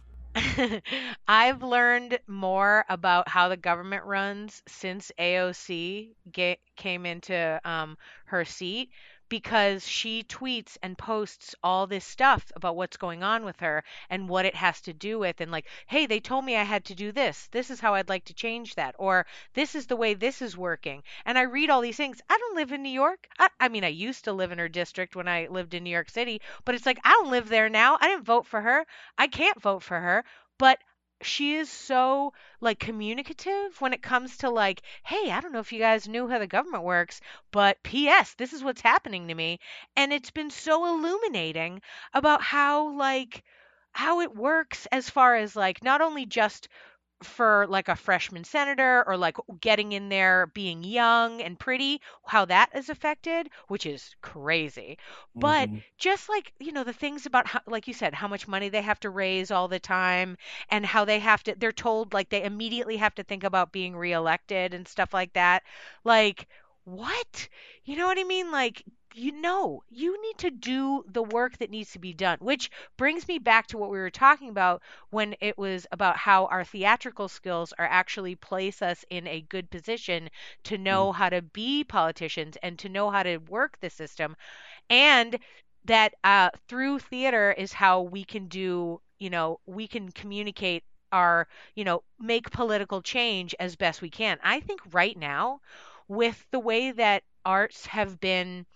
I've learned more about how the government runs since A O C ga- came into um, her seat because she tweets and posts all this stuff about what's going on with her and what it has to do with, and like, hey, they told me I had to do this. This is how I'd like to change that, or this is the way this is working. And I read all these things. I don't live in New York. I, I mean, I used to live in her district when I lived in New York City, but it's like I don't live there now. I didn't vote for her. I can't vote for her, but she is so like communicative when it comes to like, hey, I don't know if you guys knew how the government works, but P S, this is what's happening to me. And it's been so illuminating about how like how it works as far as like not only just for like a freshman senator or like getting in there being young and pretty, how that is affected, which is crazy. But Mm-hmm. just like, you know, the things about how, like you said, how much money they have to raise all the time and how they have to, they're told like they immediately have to think about being reelected and stuff like that. Like, what? You know what I mean? Like, you know, you need to do the work that needs to be done, which brings me back to what we were talking about when it was about how our theatrical skills are actually place us in a good position to know how to be politicians and to know how to work the system, and that uh, through theater is how we can do, you know, we can communicate our, you know, make political change as best we can. I think right now, with the way that arts have been,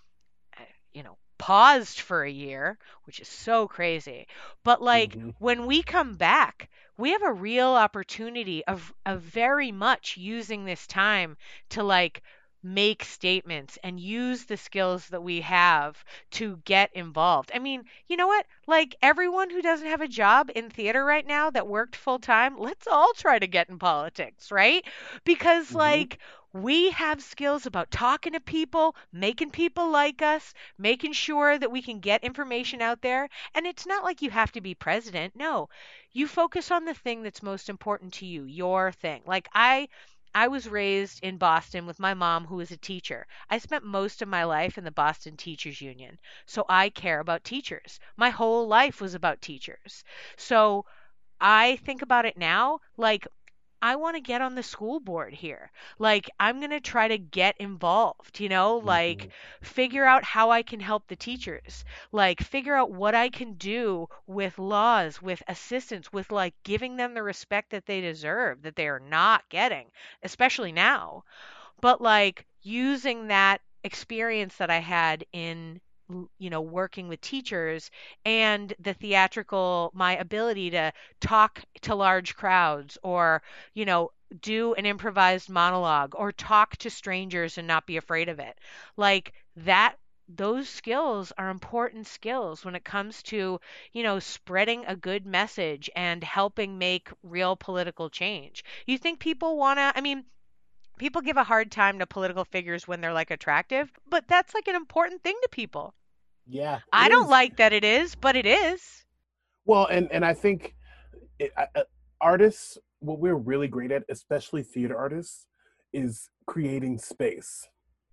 you know, paused for a year, which is so crazy. But like Mm-hmm. when we come back, we have a real opportunity of of very much using this time to like make statements and use the skills that we have to get involved. I mean, you know what? Like everyone who doesn't have a job in theater right now that worked full time, let's all try to get in politics, right? Because Mm-hmm. like we have skills about talking to people, making people like us, making sure that we can get information out there. And it's not like you have to be president. No, you focus on the thing that's most important to you, your thing. Like I. I was raised in Boston with my mom, who was a teacher. I spent most of my life in the Boston Teachers Union. So I care about teachers. My whole life was about teachers. So I think about it now, like I want to get on the school board here. Like, I'm going to try to get involved, you know, like Mhm. figure out how I can help the teachers, like figure out what I can do with laws, with assistance, with like giving them the respect that they deserve, that they are not getting, especially now. But like using that experience that I had in you know working with teachers and the theatrical my ability to talk to large crowds or you know do an improvised monologue or talk to strangers and not be afraid of it, like that those skills are important skills when it comes to you know spreading a good message and helping make real political change. You think people want to, I mean, people give a hard time to political figures when they're like attractive, but that's like an important thing to people. Yeah, it I don't is. like that it is, but it is. Well, and and I think it, I, I- artists, what we're really great at, especially theater artists, is creating space.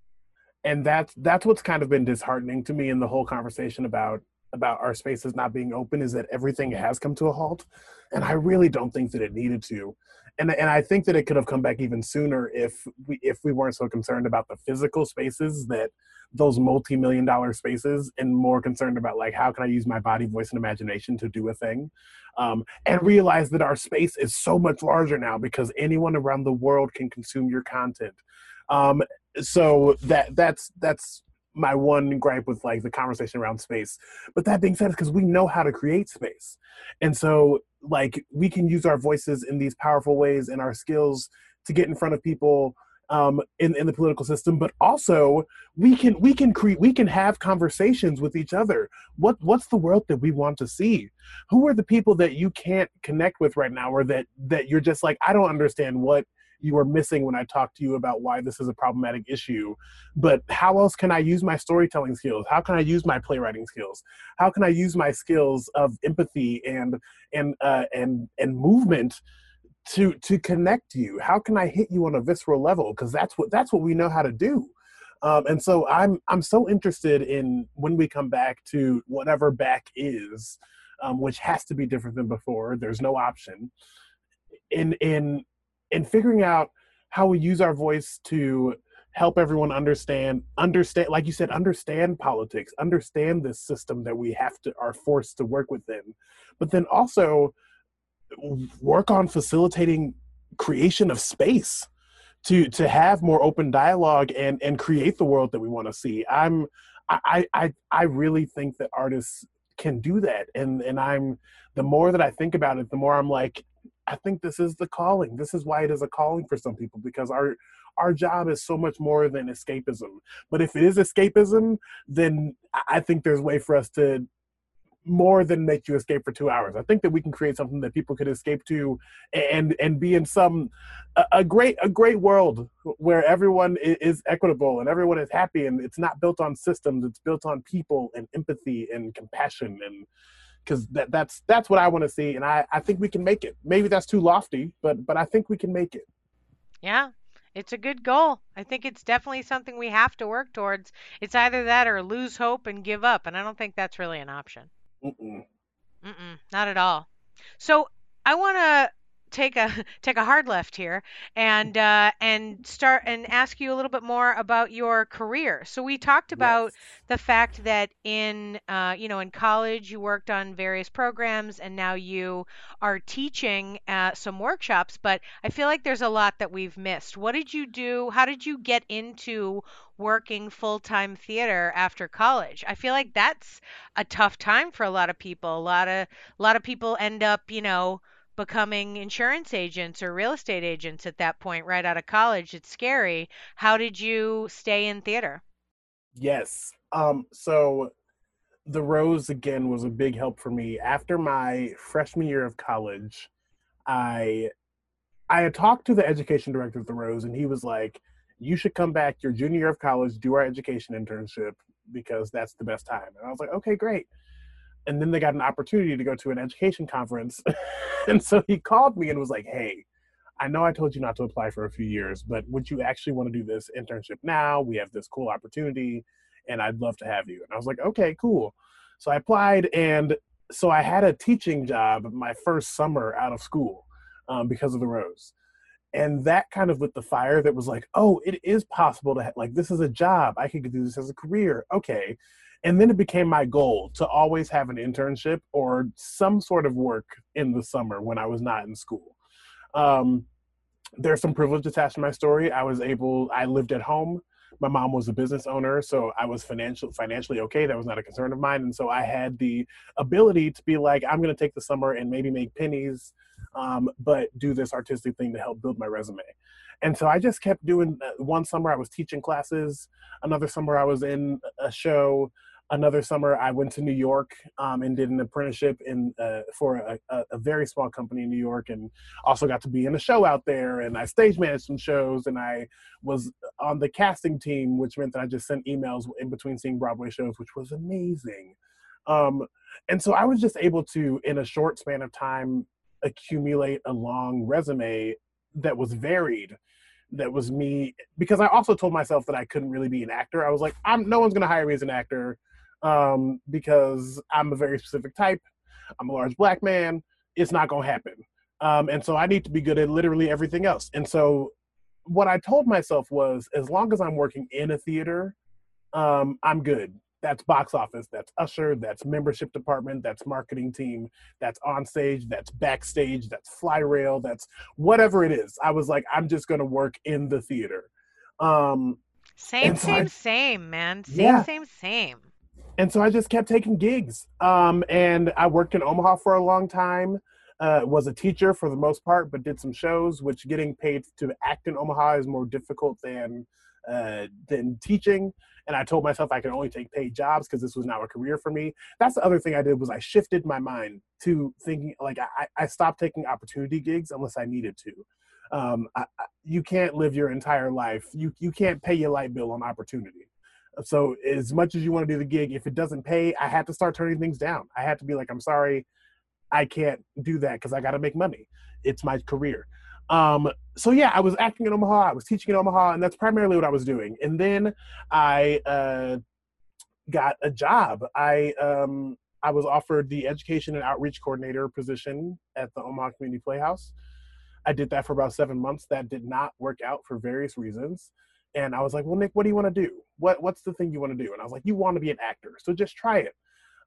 And that's that's what's kind of been disheartening to me in the whole conversation about about our spaces not being open, is that everything has come to a halt, and I really don't think that it needed to. And and I think that it could have come back even sooner if we if we weren't so concerned about the physical spaces, that those multi-million dollar spaces, and more concerned about like how can I use my body, voice, and imagination to do a thing. Um, and realize that our space is so much larger now because anyone around the world can consume your content. um, so that that's that's my one gripe with like the conversation around space. But that being said, because we know how to create space, and so like we can use our voices in these powerful ways and our skills to get in front of people, um, in in the political system. But also we can we can create we can have conversations with each other. What what's the world that we want to see? Who are the people that you can't connect with right now, or that that you're just like, I don't understand what you are missing when I talk to you about why this is a problematic issue. But how else can I use my storytelling skills? How can I use my playwriting skills? How can I use my skills of empathy and and uh, and and movement to to connect you? How can I hit you on a visceral level? Because that's what that's what we know how to do. Um, and so I'm I'm so interested in when we come back to whatever back is, um, which has to be different than before. There's no option in in in figuring out how we use our voice to help everyone understand understand like you said, understand politics, understand this system that we have to are forced to work within, but then also work on facilitating creation of space to to have more open dialogue and and create the world that we want to see. I'm I I I really think that artists can do that, and and I'm the more that I think about it, the more I'm like, I think this is the calling. This is why it is a calling for some people, because our our job is so much more than escapism. But if it is escapism, then I think there's a way for us to more than make you escape for two hours. I think that we can create something that people could escape to, and and be in some a, a great a great world where everyone is equitable and everyone is happy, and it's not built on systems. It's built on people and empathy and compassion, and because that that's that's what I want to see, and I I think we can make it. Maybe that's too lofty, but but I think we can make it. Yeah. It's a good goal. I think it's definitely something we have to work towards. It's either that or lose hope and give up, and I don't think that's really an option. Mm-mm. Mm-mm, not at all. So I want to take a take a hard left here and uh, and start and ask you a little bit more about your career. So we talked about Yes. the fact that in uh, you know in college you worked on various programs and now you are teaching uh, some workshops. But I feel like there's a lot that we've missed. What did you do? How did you get into working full-time theater after college? I feel like that's a tough time for a lot of people. A lot of a lot of people end up, you know, becoming insurance agents or real estate agents at that point right out of college. It's scary. How did you stay in theater? Yes. Um, so the Rose again was a big help for me. After my freshman year of college, I I had talked to the education director of the Rose, and he was like, "You should come back your junior year of college, do our education internship because that's the best time." And I was like, "Okay, great." And then they got an opportunity to go to an education conference, and so he called me and was like, "Hey, I know I told you not to apply for a few years, but would you actually want to do this internship now? We have this cool opportunity, and I'd love to have you." And I was like, "Okay, cool." So I applied, and so I had a teaching job my first summer out of school um, because of the Rose. And that kind of lit the fire that was like, oh, it is possible to, ha- like, this is a job. I could do this as a career. Okay. And then it became my goal to always have an internship or some sort of work in the summer when I was not in school. Um, there's some privilege attached to my story. I was able, I lived at home. My mom was a business owner, so I was financial, financially okay. That was not a concern of mine. And so I had the ability to be like, I'm going to take the summer and maybe make pennies, um, but do this artistic thing to help build my resume. And so I just kept doing, uh, one summer I was teaching classes. Another summer I was in a show. Another summer I went to New York um, and did an apprenticeship in uh, for a, a, a very small company in New York, and also got to be in a show out there. And I stage managed some shows, and I was on the casting team, which meant that I just sent emails in between seeing Broadway shows, which was amazing. Um, and so I was just able to, in a short span of time, accumulate a long resume that was varied. That was me, because I also told myself that I couldn't really be an actor. I was like, I'm no one's going to hire me as an actor um, because I'm a very specific type. I'm a large black man. It's not going to happen. Um, and so I need to be good at literally everything else. And so what I told myself was, as long as I'm working in a theater, um, I'm good. That's box office, that's usher, that's membership department, that's marketing team, that's on stage, that's backstage, that's fly rail, that's whatever it is. I was like, I'm just going to work in the theater. Um, Same, and so I, same, same, man. Same, yeah. same, same. And so I just kept taking gigs. Um, and I worked in Omaha for a long time. Uh, was a teacher for the most part, but did some shows, which getting paid to act in Omaha is more difficult than uh, than teaching. And I told myself I could only take paid jobs because this was now a career for me. That's the other thing I did was I shifted my mind to thinking like I, I stopped taking opportunity gigs unless I needed to. Um, I, I, you can't live your entire life. You you can't pay your light bill on opportunity. So as much as you want to do the gig, if it doesn't pay, I had to start turning things down. I had to be like, I'm sorry, I can't do that because I got to make money. It's my career. Um, so yeah, I was acting in Omaha. I was teaching in Omaha, and that's primarily what I was doing. And then I uh, got a job. I um, I was offered the education and outreach coordinator position at the Omaha Community Playhouse. I did that for about seven months. That did not work out for various reasons. And I was like, well, Nick, what do you want to do? What What's the thing you want to do? And I was like, you want to be an actor, so just try it.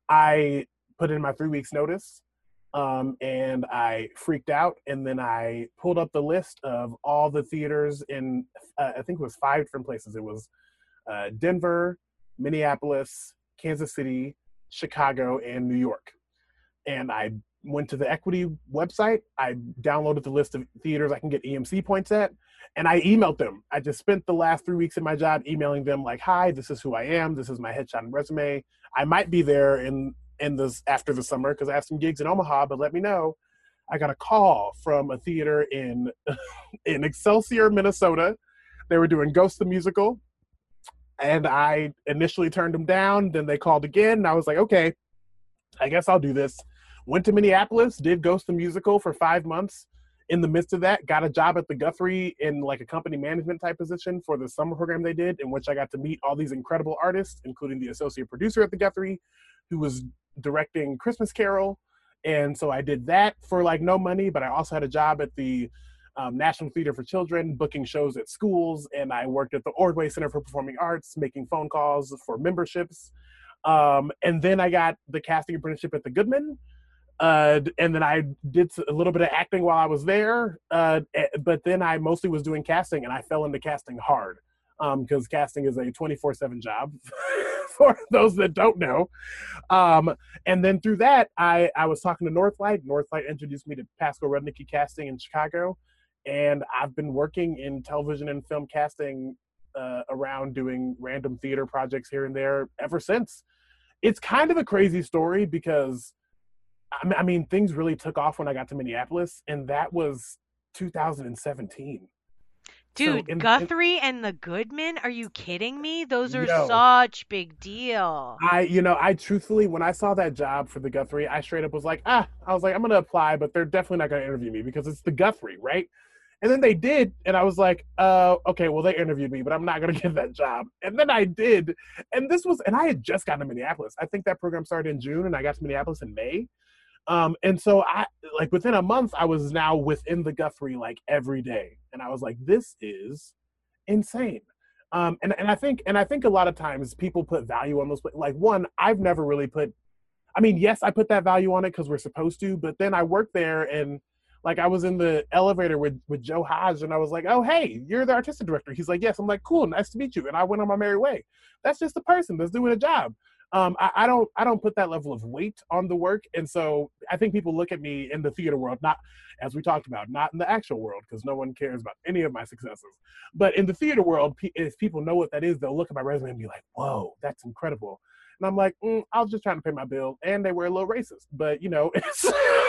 I put in my three weeks notice. Um, and I freaked out, and then I pulled up the list of all the theaters in, uh, I think it was five different places. It was uh, Denver, Minneapolis, Kansas City, Chicago, and New York. And I went to the Equity website. I downloaded the list of theaters I can get E M C points at, and I emailed them. I just spent the last three weeks of my job emailing them like, hi, this is who I am. This is my headshot and resume. I might be there in in this after the summer because I have some gigs in Omaha, but let me know. I got a call from a theater in in Excelsior, Minnesota. They were doing Ghost the Musical, and I initially turned them down. Then they called again, and I was like, okay, I guess I'll do this. Went to Minneapolis, did Ghost the Musical for five months. In the midst of that, got a job at the Guthrie in like a company management type position for the summer program they did, in which I got to meet all these incredible artists, including the associate producer at the Guthrie, who was directing Christmas Carol. And so I did that for like no money, but I also had a job at the um, National Theater for Children, booking shows at schools. And I worked at the Ordway Center for Performing Arts, making phone calls for memberships. Um, and then I got the casting apprenticeship at the Goodman. Uh, and then I did a little bit of acting while I was there. Uh, but then I mostly was doing casting, and I fell into casting hard because um, casting is a twenty-four seven job for those that don't know. Um, and then through that, I, I was talking to Northlight. Northlight introduced me to Pascal Rudnicki Casting in Chicago. And I've been working in television and film casting uh, around doing random theater projects here and there ever since. It's kind of a crazy story because I mean, things really took off when I got to Minneapolis, and that was two thousand seventeen. Dude, so in, Guthrie in, and the Goodman? Are you kidding me? Those are yo, such big deal. I, you know, I truthfully, when I saw that job for the Guthrie, I straight up was like, ah, I was like, I'm going to apply, but they're definitely not going to interview me because it's the Guthrie, right? And then they did, and I was like, uh, okay, well, they interviewed me, but I'm not going to get that job. And then I did. And this was, and I had just gotten to Minneapolis. I think that program started in June, and I got to Minneapolis in May. Um, and so I, like, within a month, I was now within the Guthrie, like, every day. And I was like, this is insane. Um, and, and I think, and I think a lot of times people put value on those, like, one, I've never really put, I mean, yes, I put that value on it because we're supposed to, but then I worked there, and like I was in the elevator with, with Joe Hodge, and I was like, oh, hey, you're the artistic director. He's like, yes. I'm like, cool, nice to meet you. And I went on my merry way. That's just a person that's doing a job. Um, I, I don't I don't put that level of weight on the work. And so I think people look at me in the theater world, not, as we talked about, not in the actual world, because no one cares about any of my successes. But in the theater world, if people know what that is, they'll look at my resume and be like, whoa, that's incredible. And I'm like, mm, I was just trying to pay my bill, and they were a little racist. But, you know, it's,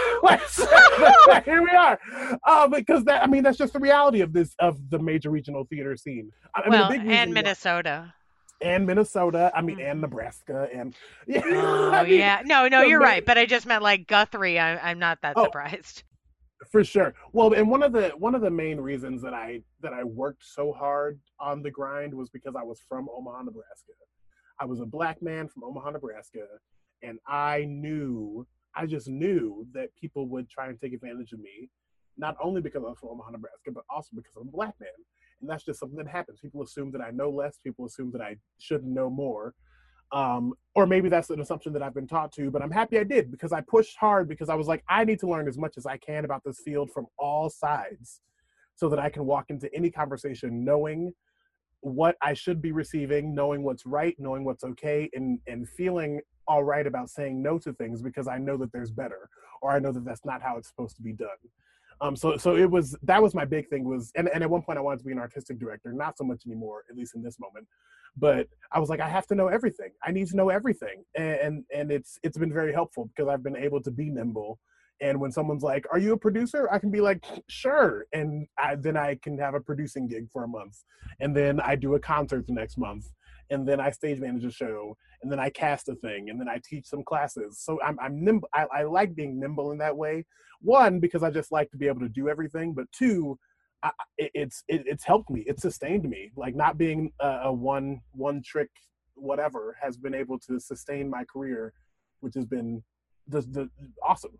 like, here we are. Uh, because that, I mean, that's just the reality of this, of the major regional theater scene. I well, mean, and Minnesota. Why, and Minnesota, I mean, and Nebraska, and yeah. Oh, I mean, yeah. No, no, you're right. But I just meant like Guthrie. I, I'm not that oh, surprised. For sure. Well, and one of the one of the main reasons that I that I worked so hard on the grind was because I was from Omaha, Nebraska. I was a black man from Omaha, Nebraska, and I knew, I just knew that people would try and take advantage of me, not only because I'm from Omaha, Nebraska, but also because I'm a black man. And that's just something that happens. People assume that I know less. People assume that I should know more. Um, or maybe that's an assumption that I've been taught to, but I'm happy I did, because I pushed hard, because I was like, I need to learn as much as I can about this field from all sides so that I can walk into any conversation knowing what I should be receiving, knowing what's right, knowing what's okay, and, and feeling all right about saying no to things because I know that there's better, or I know that that's not how it's supposed to be done. Um, so so it was, that was my big thing was, and, and at one point I wanted to be an artistic director, not so much anymore, at least in this moment, but I was like, I have to know everything. I need to know everything. And, and, and it's it's been very helpful because I've been able to be nimble. And when someone's like, are you a producer? I can be like, sure. And I, then I can have a producing gig for a month. And then I do a concert the next month. And then I stage manage a show. And then I cast a thing. And then I teach some classes. So I'm, I'm nimble. I, I like being nimble in that way. One, because I just like to be able to do everything. But two, I, it, it's it, it's helped me. It's sustained me. Like not being a, a one one trick whatever has been able to sustain my career, which has been the, the awesome.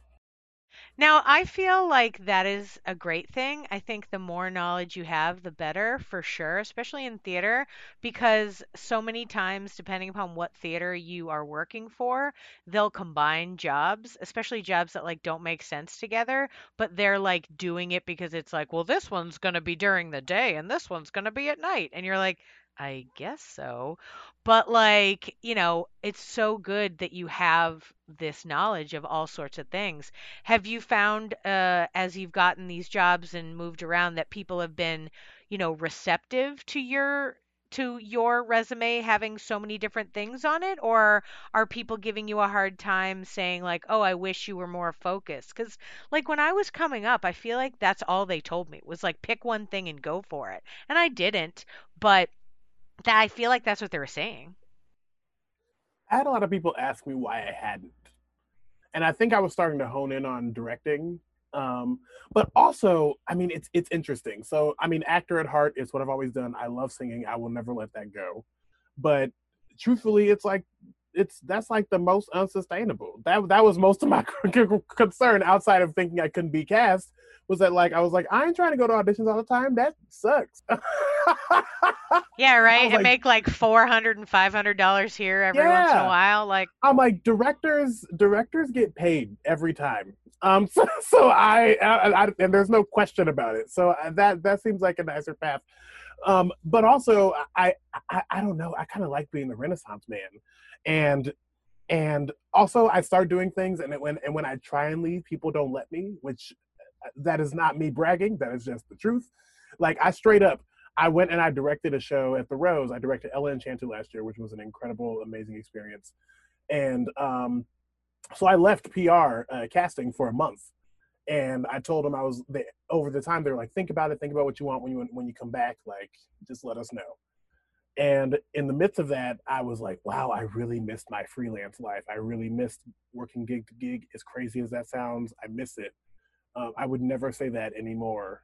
Now, I feel like that is a great thing. I think the more knowledge you have, the better, for sure, especially in theater, because so many times, depending upon what theater you are working for, they'll combine jobs, especially jobs that like don't make sense together, but they're like doing it because it's like, well, this one's going to be during the day and this one's going to be at night. And you're like, I guess so. But like, you know, it's so good that you have this knowledge of all sorts of things. Have you found, uh, as you've gotten these jobs and moved around, that people have been, you know, receptive to your to your resume having so many different things on it, or are people giving you a hard time saying like, "Oh, I wish you were more focused"? Because like when I was coming up, I feel like that's all they told me was like pick one thing and go for it, and I didn't, but that I feel like that's what they were saying. I had a lot of people ask me why I hadn't. And I think I was starting to hone in on directing. Um, but also, I mean, it's it's interesting. So, I mean, actor at heart is what I've always done. I love singing. I will never let that go. But truthfully, it's like, it's that's like the most unsustainable. That that was most of my concern outside of thinking I couldn't be cast, was that like, I was like, I ain't trying to go to auditions all the time. That sucks. Yeah, right. And like, make like four hundred and five hundred dollars here every yeah. once in a while. Like, I'm like, directors, directors get paid every time. Um, so, so I, I, I, and there's no question about it. So that, that seems like a nicer path. Um, but also I, I, I don't know. I kind of like being the Renaissance man, and, and also I start doing things, and it, when, and when I try and leave, people don't let me, which that is not me bragging. That is just the truth. Like I straight up, I went and I directed a show at the Rose. I directed Ella Enchanted last year, which was an incredible, amazing experience. And um, so I left P R uh, casting for a month. And I told them I was, they, over the time, they were like, think about it, think about what you want when you when you come back, like, just let us know. And in the midst of that, I was like, wow, I really missed my freelance life. I really missed working gig to gig, as crazy as that sounds. I miss it. Um, I would never say that anymore.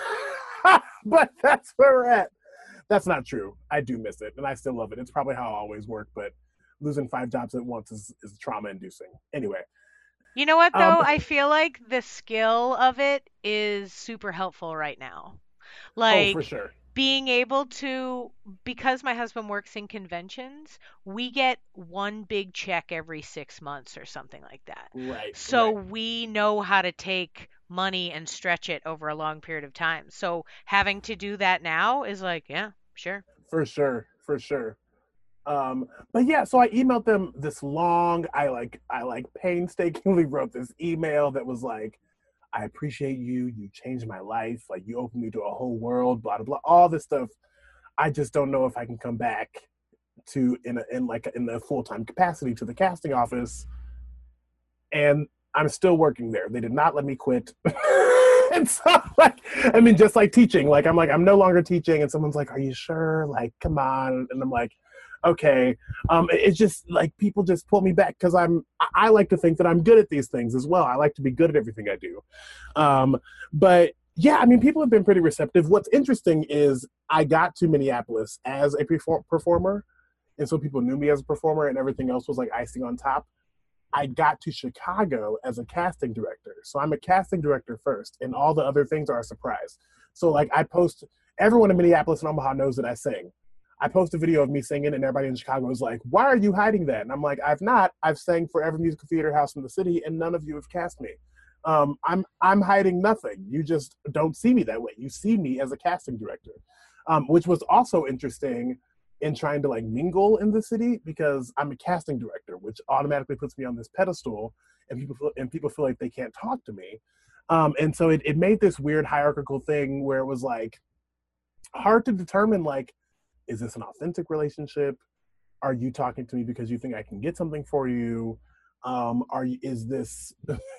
But that's where we're at. That's not true. I do miss it, and I still love it. It's probably how I always work, but losing five jobs at once is, is trauma inducing. Anyway, You know what um, though? I feel like the skill of it is super helpful right now. oh, for Like sure. being able to, because my husband works in conventions, we get one big check every six months or something like that. Right, So right. we know how to take money and stretch it over a long period of time. So having to do that now is like, yeah, sure. For sure, for sure. Um, but yeah, so I emailed them this long, I like I like painstakingly wrote this email that was like, I appreciate you, you changed my life, like you opened me to a whole world, blah blah blah, all this stuff. I just don't know if I can come back to in a, in like in the full time capacity to the casting office, and I'm still working there. They did not let me quit. And so like I mean just like teaching, like I'm like I'm no longer teaching, and someone's like, are you sure? Like come on. And I'm like, okay. Um it's just like people just pull me back because I'm I I like to think that I'm good at these things as well. I like to be good at everything I do. Um but yeah, I mean people have been pretty receptive. What's interesting is I got to Minneapolis as a perfor- performer, and so people knew me as a performer, and everything else was like icing on top. I got to Chicago as a casting director. So I'm a casting director first, and all the other things are a surprise. So like I post, everyone in Minneapolis and Omaha knows that I sing. I post a video of me singing, and everybody in Chicago is like, why are you hiding that? And I'm like, I've not. I've sang for every musical theater house in the city, and none of you have cast me. Um, I'm I'm hiding nothing. You just don't see me that way. You see me as a casting director, um, which was also interesting in trying to like mingle in the city because I'm a casting director, which automatically puts me on this pedestal, and people feel, and people feel like they can't talk to me. Um, and so it, it made this weird hierarchical thing where it was like hard to determine like, is this an authentic relationship? Are you talking to me because you think I can get something for you? Um, are you, is this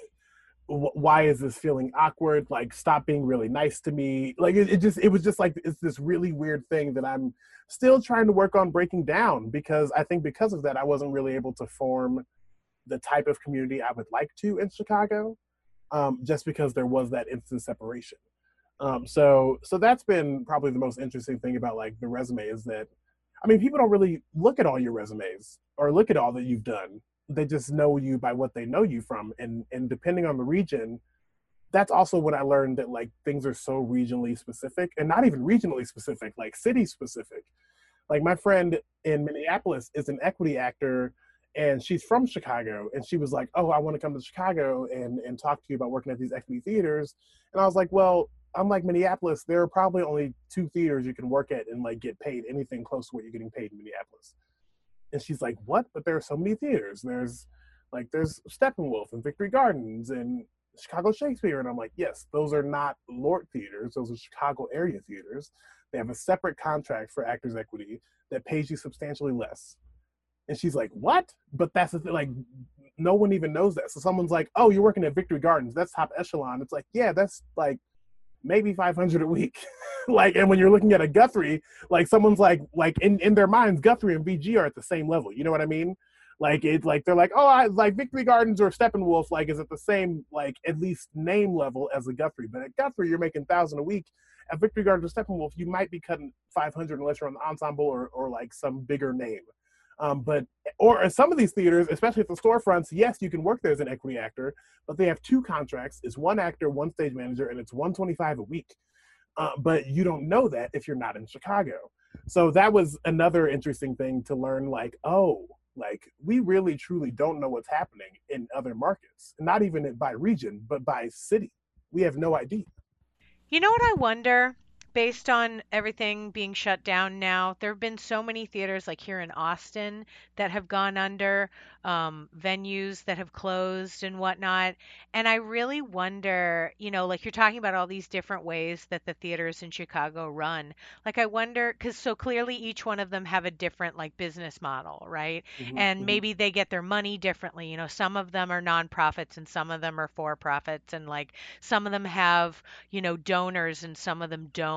why is this feeling awkward? Like, stop being really nice to me. Like, it, it just, it was just like, it's this really weird thing that I'm still trying to work on breaking down, because I think because of that, I wasn't really able to form the type of community I would like to in Chicago, um, just because there was that instant separation. Um, so, so that's been probably the most interesting thing about like the resume is that, I mean, people don't really look at all your resumes or look at all that you've done. They just know you by what they know you from, and and depending on the region, that's also when I learned that like things are so regionally specific, and not even regionally specific, like city specific. Like my friend in Minneapolis is an equity actor, and she's from Chicago, and she was like, oh, I want to come to Chicago and and talk to you about working at these equity theaters. And I was like, well, unlike Minneapolis, there are probably only two theaters you can work at and like get paid anything close to what you're getting paid in Minneapolis. And she's like, what? But there are so many theaters. There's like there's Steppenwolf and Victory Gardens and Chicago Shakespeare. And I'm like, yes, those are not Lort theaters. Those are Chicago area theaters. They have a separate contract for Actors Equity that pays you substantially less. And she's like, what? But that's the thing, like, no one even knows that. So someone's like, oh, you're working at Victory Gardens. That's top echelon. It's like, yeah, that's like maybe five hundred a week. Like, and when you're looking at a Guthrie, like someone's like, like in, in their minds, Guthrie and V G are at the same level. You know what I mean? Like it's like, they're like, oh, I like Victory Gardens or Steppenwolf, like is at the same, like at least name level as a Guthrie. But at Guthrie, you're making thousand a week. At Victory Gardens or Steppenwolf, you might be cutting five hundred unless you're on the ensemble or, or like some bigger name. Um, but or at some of these theaters, especially at the storefronts, yes, you can work there as an equity actor, but they have two contracts. It's one actor, one stage manager, and it's one twenty-five a week. Uh, but you don't know that if you're not in Chicago. So that was another interesting thing to learn, like, oh, like we really truly don't know what's happening in other markets, not even by region, but by city. We have no idea. You know what I wonder? Based on everything being shut down now, there have been so many theaters like here in Austin that have gone under, um, venues that have closed and whatnot. And I really wonder, you know, like you're talking about all these different ways that the theaters in Chicago run. Like I wonder, because so clearly each one of them have a different like business model, right? Mm-hmm, And mm-hmm. maybe they get their money differently. You know, some of them are nonprofits and some of them are for profits, and like some of them have, you know, donors and some of them don't.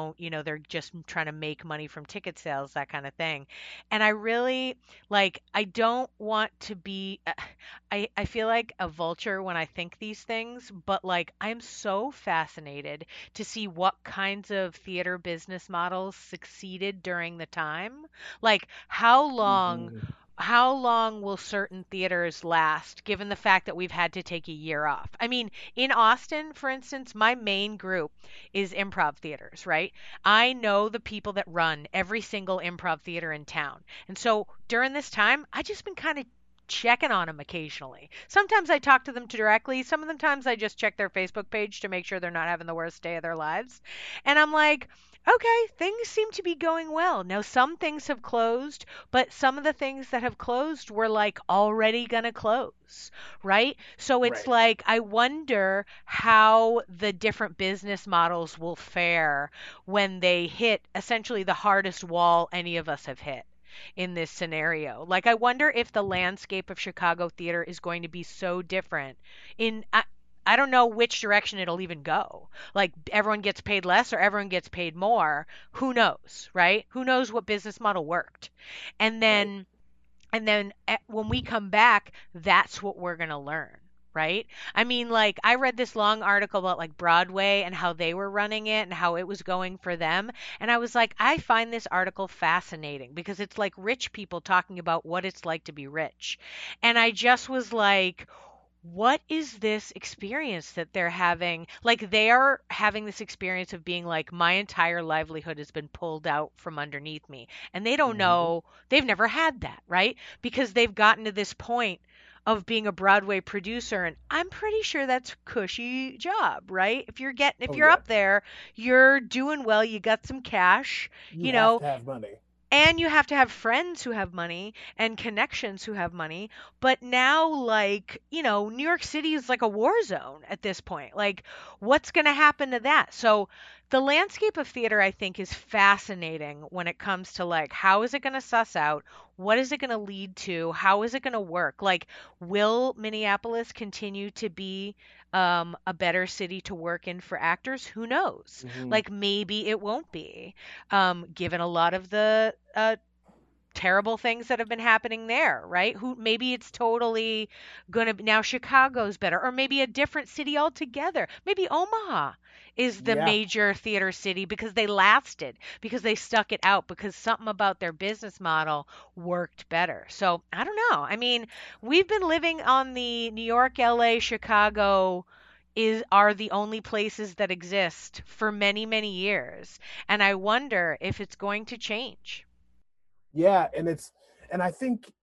don't, you know, they're just trying to make money from ticket sales, that kind of thing. And I really like I don't want to be uh, I I feel like a vulture when I think these things, but like I'm so fascinated to see what kinds of theater business models succeeded during the time. Like how long Mhm. how long will certain theaters last given the fact that we've had to take a year off? I mean, in Austin, for instance, my main group is improv theaters, right? I know the people that run every single improv theater in town. And so during this time, I just been kind of checking on them occasionally. Sometimes I talk to them directly. Some of the times I just check their Facebook page to make sure they're not having the worst day of their lives. And I'm like, okay, things seem to be going well. Now, some things have closed, but some of the things that have closed were like already going to close, right? So it's Right. like, I wonder how the different business models will fare when they hit essentially the hardest wall any of us have hit in this scenario. Like, I wonder if the landscape of Chicago theater is going to be so different in. I, I don't know which direction it'll even go. Like everyone gets paid less or everyone gets paid more. Who knows, right? Who knows what business model worked? And Right. then and then eh, when we come back, that's what we're going to learn, right? I mean, like, I read this long article about like Broadway and how they were running it and how it was going for them. And I was like, I find this article fascinating because it's like rich people talking about what it's like to be rich. And I just was like, what is this experience that they're having? Like they are having this experience of being like, my entire livelihood has been pulled out from underneath me. And they don't Mhm. know, they've never had that, right? Because they've gotten to this point of being a Broadway producer. And I'm pretty sure that's a cushy job, right? If you're getting, if Oh you're yeah. up there, you're doing well, you got some cash, You you have know, to have money. and you have to have friends who have money and connections who have money. But now, like, you know, New York City is like a war zone at this point. Like, what's going to happen to that? So, the landscape of theater, I think, is fascinating when it comes to like, how is it going to suss out? What is it going to lead to? How is it going to work? Like, will Minneapolis continue to be um, a better city to work in for actors? Who knows? Mhm. Like, maybe it won't be um, given a lot of the uh, terrible things that have been happening there, right? Who maybe it's totally gonna be now Chicago's better, or maybe a different city altogether. Maybe Omaha is the Yeah. major theater city because they lasted, because they stuck it out, because something about their business model worked better. So I don't know. I mean, we've been living on the New York, L A, Chicago is are the only places that exist for many, many years. And I wonder if it's going to change. Yeah, and it's and I think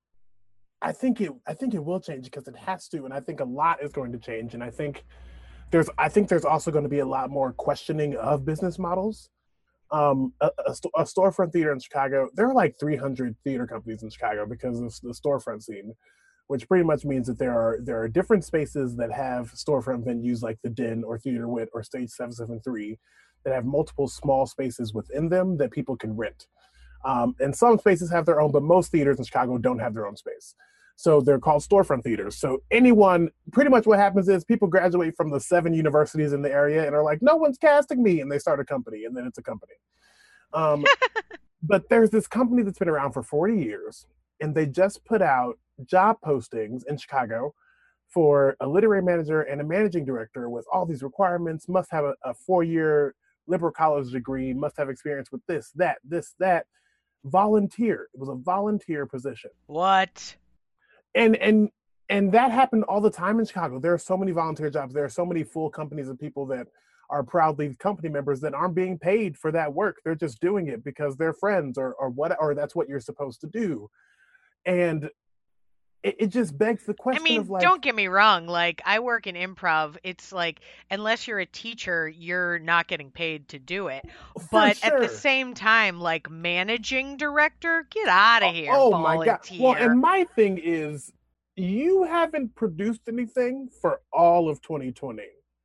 I think it I think it will change because it has to, and I think a lot is going to change. And I think there's I think there's also going to be a lot more questioning of business models. Um, a, a, sto- a storefront theater in Chicago, there are like three hundred theater companies in Chicago because of the storefront scene, which pretty much means that there are there are different spaces that have storefront venues like the Den or Theater Wit or Stage seven seven three that have multiple small spaces within them that people can rent. Um, and some spaces have their own, but most theaters in Chicago don't have their own space. So they're called storefront theaters. So anyone, pretty much what happens is people graduate from the seven universities in the area and are like, no one's casting me, and they start a company, and then it's a company. Um, but there's this company that's been around for forty years, and they just put out job postings in Chicago for a literary manager and a managing director with all these requirements, must have a, a four-year liberal college degree, must have experience with this, that, this, that, volunteer. It was a volunteer position. What? And and and that happened all the time in Chicago. There are so many volunteer jobs. There are so many full companies of people that are proudly company members that aren't being paid for that work. They're just doing it because they're friends or or what or that's what you're supposed to do. And it, it just begs the I question of mean, like, don't get me wrong. Like, I work in improv. It's like, unless you're a teacher, you're not getting paid to do it. for But at the sure. same time, like, managing director, get out of Oh, here, oh my God. Well, volunteer. and my thing is you haven't produced anything for all of twenty twenty.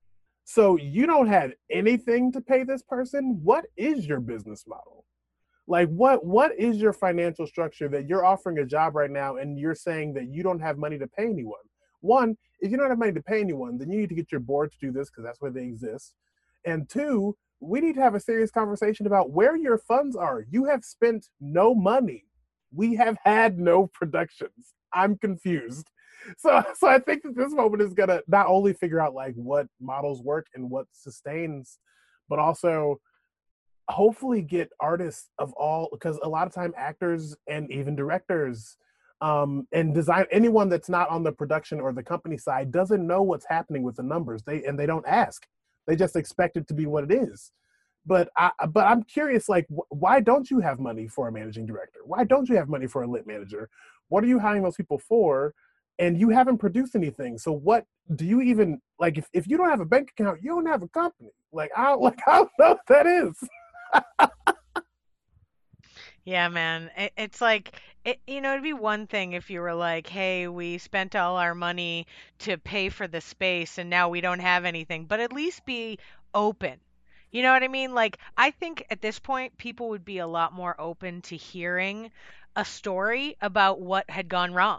So you don't have anything to pay this person. What is your business model? Like what what is your financial structure that you're offering a job right now and you're saying that you don't have money to pay anyone? One, if you don't have money to pay anyone, then you need to get your board to do this because that's where they exist. And two, we need to have a serious conversation about where your funds are. You have spent no money. We have had no productions. I'm confused. So, so I think that this moment is gonna not only figure out like what models work and what sustains, but also hopefully get artists of all, because a lot of time actors and even directors um, and design, anyone that's not on the production or the company side doesn't know what's happening with the numbers. They and they don't ask. They just expect it to be what it is. But I, but I'm curious, like, wh- why don't you have money for a managing director? Why don't you have money for a lit manager? What are you hiring those people for? And you haven't produced anything. So what do you even like? If, if you don't have a bank account, you don't have a company. Like I don't like I don't know what that is. Yeah, man. It, it's like it, you know, it'd be one thing if you were like, "Hey, we spent all our money to pay for the space and now we don't have anything." But at least be open. You know what I mean? Like, I think at this point people would be a lot more open to hearing a story about what had gone wrong.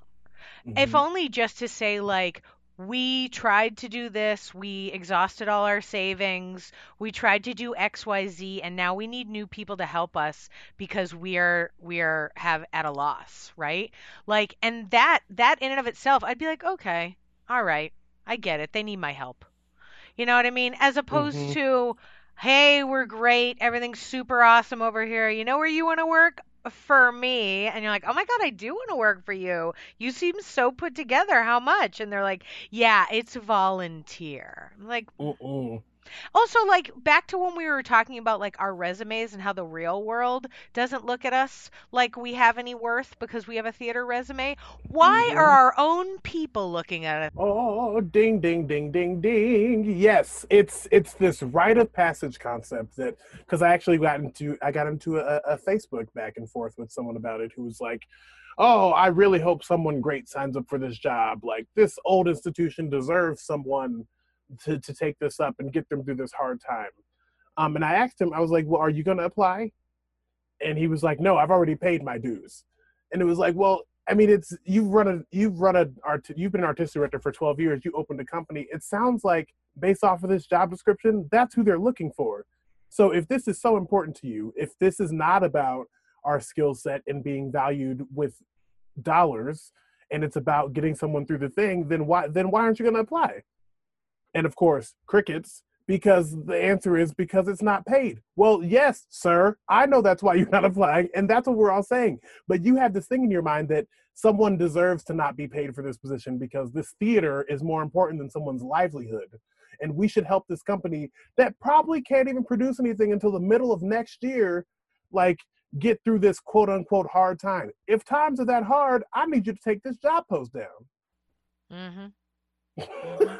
If Mhm. only just to say, like, we tried to do this, we exhausted all our savings, we tried to do X Y Z, and now we need new people to help us because we are we are have at a loss, right? Like, and that that in and of itself, I'd be like, okay, all right, I get it. They need my help. You know what I mean? As opposed Mhm. to, hey, we're great, everything's super awesome over here. You know where you want to work? For me. And you're like, oh my God, I do want to work for you. You seem so put together. How much? And they're like, yeah, it's volunteer. I'm like, Mm-mm. also, like, back to when we were talking about like our resumes and how the real world doesn't look at us like we have any worth because we have a theater resume. Why are Mhm. our own people looking at us? Oh, ding, ding, ding, ding, ding. Yes, it's it's this rite of passage concept that because I actually got into I got into a, a Facebook back and forth with someone about it who was like, "Oh, I really hope someone great signs up for this job. Like this old institution deserves someone to to take this up and get them through this hard time." Um, and I asked him, I was like, "Well, are you going to apply?" And he was like, "No, I've already paid my dues." And it was like, well, I mean, it's you've run a you've run a art you've been an artistic director for twelve years. You opened a company. It sounds like based off of this job description, that's who they're looking for. So if this is so important to you, if this is not about our skill set and being valued with dollars, and it's about getting someone through the thing, then why then why aren't you going to apply? And of course, crickets, because the answer is because it's not paid. Well, yes, sir, I know that's why you're not applying, and that's what we're all saying. But you have this thing in your mind that someone deserves to not be paid for this position because this theater is more important than someone's livelihood. And we should help this company that probably can't even produce anything until the middle of next year, like get through this quote unquote hard time. If times are that hard, I need you to take this job post down. Mm-hmm. Mm-hmm.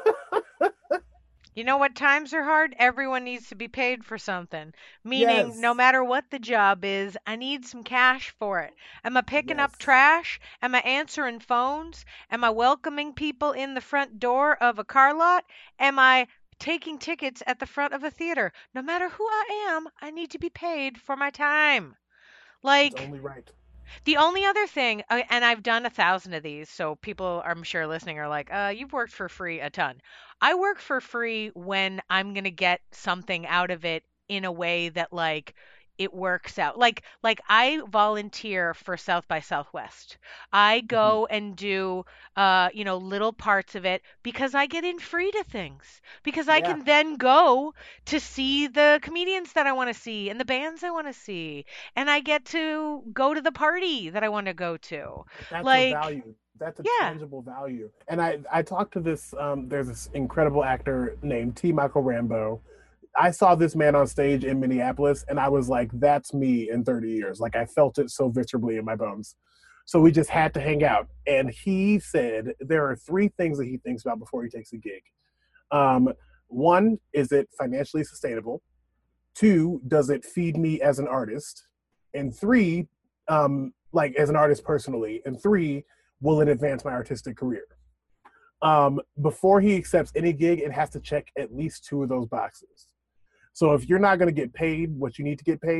You know what times are hard? Everyone needs to be paid for something. Meaning, no Yes. matter what the job is, I need some cash for it. Am I picking up Yes. trash? Am I answering phones? Am I welcoming people in the front door of a car lot? Am I taking tickets at the front of a theater? No matter who I am, I need to be paid for my time. It's Like, only right. the only other thing, uh, and I've done a thousand of these, so people I'm sure listening are like, uh, you've worked for free a ton. I work for free when I'm gonna get something out of it in a way that like it works out. Like like I volunteer for South by Southwest. I Mhm. go and do uh, you know, little parts of it because I get in free to things. Because I Yeah, can then go to see the comedians that I want to see and the bands I want to see and I get to go to the party that I want to go to. that's a Like, value. That's a yeah. tangible value. And I, I talked to this, um, there's this incredible actor named T. Michael Rambo. I saw this man on stage in Minneapolis and I was like, that's me in thirty years. Like I felt it so viscerally in my bones. So we just had to hang out. And he said there are three things that he thinks about before he takes a gig. Um, one, is it financially sustainable? Two, does it feed me as an artist? And three, um, like as an artist personally. And three, will it advance my artistic career? Um, before he accepts any gig, it has to check at least two of those boxes. So if you're not going to get paid what you need to get paid,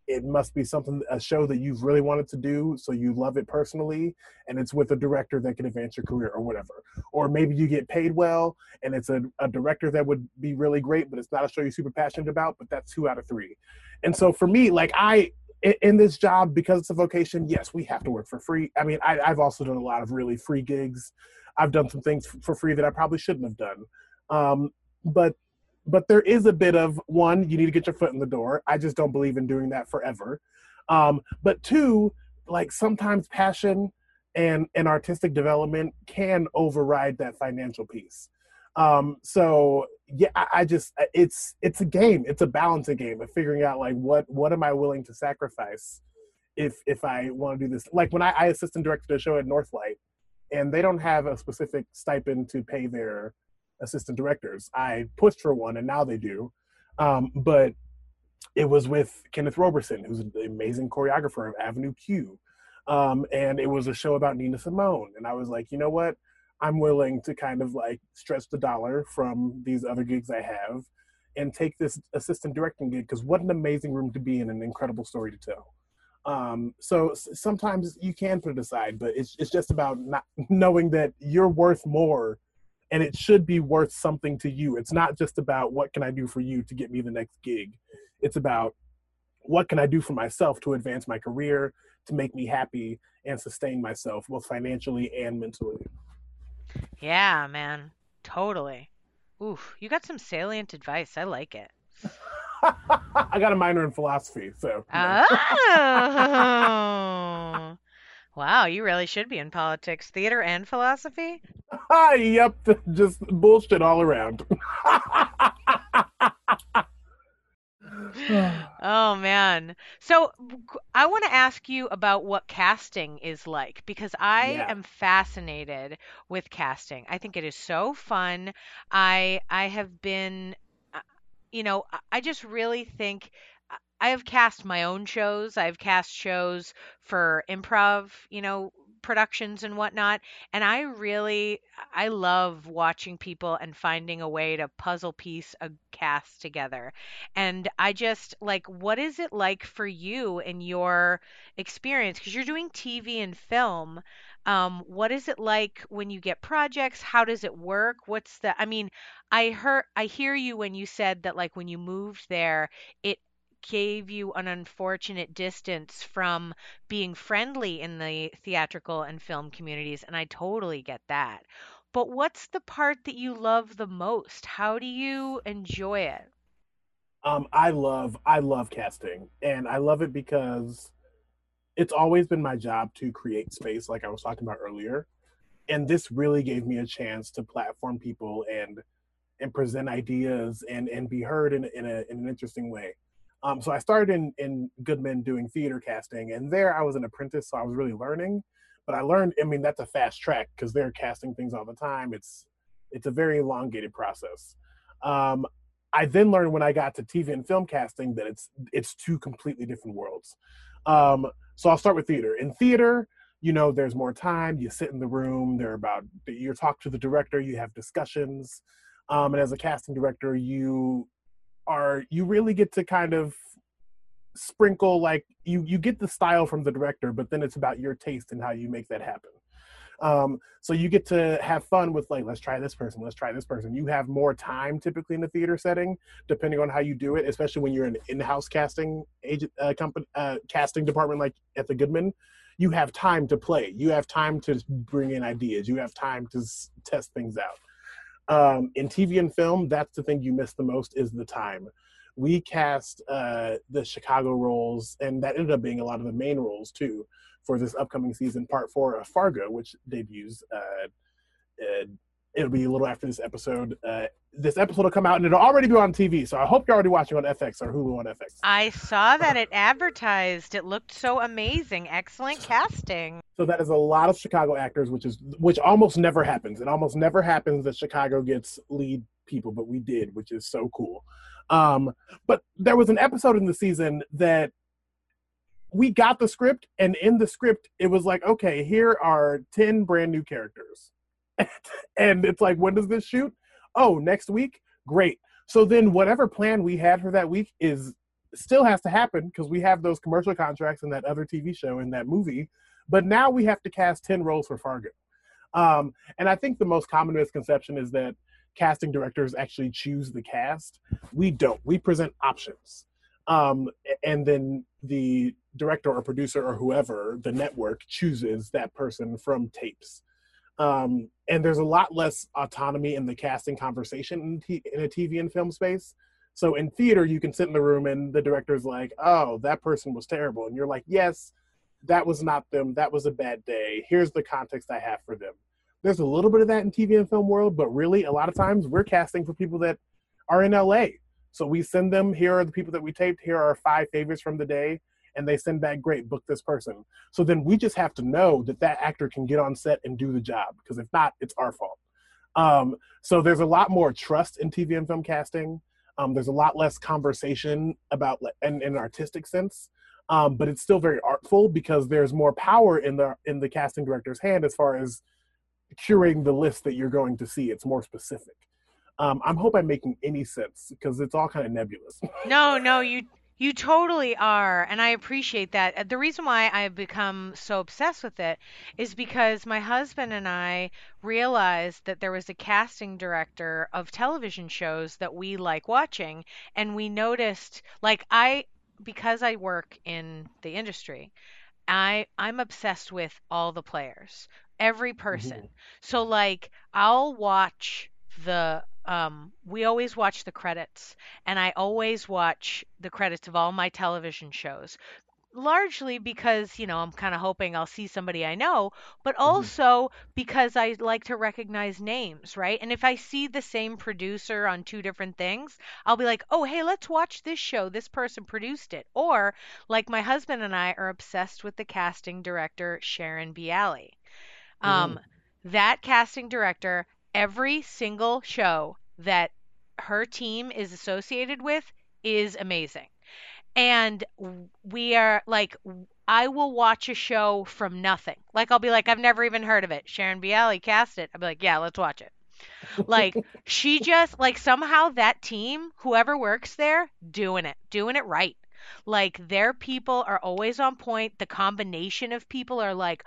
it must be something, a show that you've really wanted to do, so you love it personally, and it's with a director that can advance your career or whatever. Or maybe you get paid well, and it's a, a director that would be really great, but it's not a show you're super passionate about, but that's two out of three. And so for me, like I, in this job, because it's a vocation, yes, we have to work for free. I mean, I, I've also done a lot of really free gigs. I've done some things for free that I probably shouldn't have done. Um, but but there is a bit of, one, you need to get your foot in the door. I just don't believe in doing that forever. Um, but two, like sometimes passion and, and artistic development can override that financial piece. Um, so yeah, I, I just, it's, it's a game. It's a balancing game of figuring out like, what, what am I willing to sacrifice if, if I want to do this? Like when I, I assistant directed a show at Northlight, and they don't have a specific stipend to pay their assistant directors. I pushed for one, and now they do. Um, but it was with Kenneth Roberson, who's an amazing choreographer of Avenue Q. Um, and it was a show about Nina Simone. And I was like, you know what? I'm willing to kind of like stretch the dollar from these other gigs I have and take this assistant directing gig, because what an amazing room to be in, an incredible story to tell. Um, so sometimes you can put it aside, but it's it's just about not knowing that you're worth more, and it should be worth something to you. It's not just about what can I do for you to get me the next gig. It's about what can I do for myself to advance my career, to make me happy and sustain myself both financially and mentally. Yeah, man. Totally. Oof, you got some salient advice. I like it. I got a minor in philosophy, so. You know. Oh. Wow, you really should be in politics, theater, and philosophy? Yep, just bullshit all around. Oh, man. So I want to ask you about what casting is like, because I Yeah. am fascinated with casting. I think it is so fun. I I have been, uh, you know, I I just really think I I have cast my own shows. I've cast shows for improv, you know, productions and whatnot. And I really, I love watching people and finding a way to puzzle piece a cast together. And I just like, what is it like for you in your experience? Because you're doing T V and film. Um, what is it like when you get projects? How does it work? What's the, I mean, I heard, I hear you when you said that like when you moved there, it gave you an unfortunate distance from being friendly in the theatrical and film communities, and I totally get that. But what's the part that you love the most? How do you enjoy it? Um, I love I love casting, and I love it because it's always been my job to create space, like I was talking about earlier. And this really gave me a chance to platform people and and present ideas and and be heard in in, a, in an interesting way. Um, so I started in in Goodman doing theater casting, and there I was an apprentice, so I was really learning. But I learned, I mean, that's a fast track because they're casting things all the time. It's it's a very elongated process. Um, I then learned when I got to T V and film casting that it's it's two completely different worlds. Um, so I'll start with theater. In theater, you know, there's more time. You sit in the room. They're about you talk to the director. You have discussions. Um, and as a casting director, you are you really get to kind of sprinkle like you you get the style from the director, but then it's about your taste and how you make that happen. Um, so you get to have fun with like, let's try this person, let's try this person. You have more time typically in the theater setting, depending on how you do it, especially when you're an in-house casting agent, uh, company, uh, casting department like at the Goodman. You have time to play. You have time to bring in ideas. You have time to s- test things out. Um, in T V and film, that's the thing you miss the most is the time. We cast uh, the Chicago roles, and that ended up being a lot of the main roles too for this upcoming season, part four of Fargo, which debuts. Uh, uh, it'll be a little after this episode. Uh, this episode will come out, and it'll already be on T V, so I hope you're already watching on F X or Hulu on F X. I saw that it advertised. It looked so amazing. Excellent casting. So that is a lot of Chicago actors, which is which almost never happens. It almost never happens that Chicago gets lead people, but we did, which is so cool. Um, but there was an episode in the season that we got the script, and in the script, it was like, okay, here are ten brand new characters. And it's like, when does this shoot? Oh, next week? Great. So then whatever plan we had for that week is still has to happen because we have those commercial contracts in that other T V show in that movie. But now we have to cast ten roles for Fargo. Um, and I think the most common misconception is that casting directors actually choose the cast. We don't. We present options. Um, and then the director or producer or whoever, the network, chooses that person from tapes. Um, and there's a lot less autonomy in the casting conversation in, t- in a T V and film space. So in theater, you can sit in the room and the director's like, oh, that person was terrible. And you're like, yes, that was not them. That was a bad day. Here's the context I have for them. There's a little bit of that in T V and film world, but really a lot of times we're casting for people that are in L A. So we send them, here are the people that we taped, here are our five favorites from the day, and they send back, great, book this person. So then we just have to know that that actor can get on set and do the job, because if not, it's our fault. Um, so there's a lot more trust in T V and film casting. Um, there's a lot less conversation about, in, in an artistic sense, um, but it's still very artful because there's more power in the in the casting director's hand as far as curating the list that you're going to see. It's more specific. Um, I hope I'm making any sense because it's all kind of nebulous. No, no, you you totally are, and I appreciate that. Uh, The reason why I've become so obsessed with it is because my husband and I realized that there was a casting director of television shows that we like watching, and we noticed, like I, because I work in the industry, I I'm obsessed with all the players, every person. Mhm. So like I'll watch the um we always watch the credits, and I always watch the credits of all my television shows, largely because, you know, I'm kind of hoping I'll see somebody I know, but Mhm. also because I like to recognize names, right? And if I see the same producer on two different things, I'll be like, oh, hey, let's watch this show. This person produced it. Or, like, my husband and I are obsessed with the casting director, Sharon Bialy. Um, Mhm. that casting director, every single show that her team is associated with is amazing. And w- we are like, w- I will watch a show from nothing. Like, I'll be like, I've never even heard of it. Sharon Bialy cast it. I'll be like, yeah, let's watch it. Like, she just, like, somehow that team, whoever works there, doing it, doing it right. Like, their people are always on point. The combination of people are like,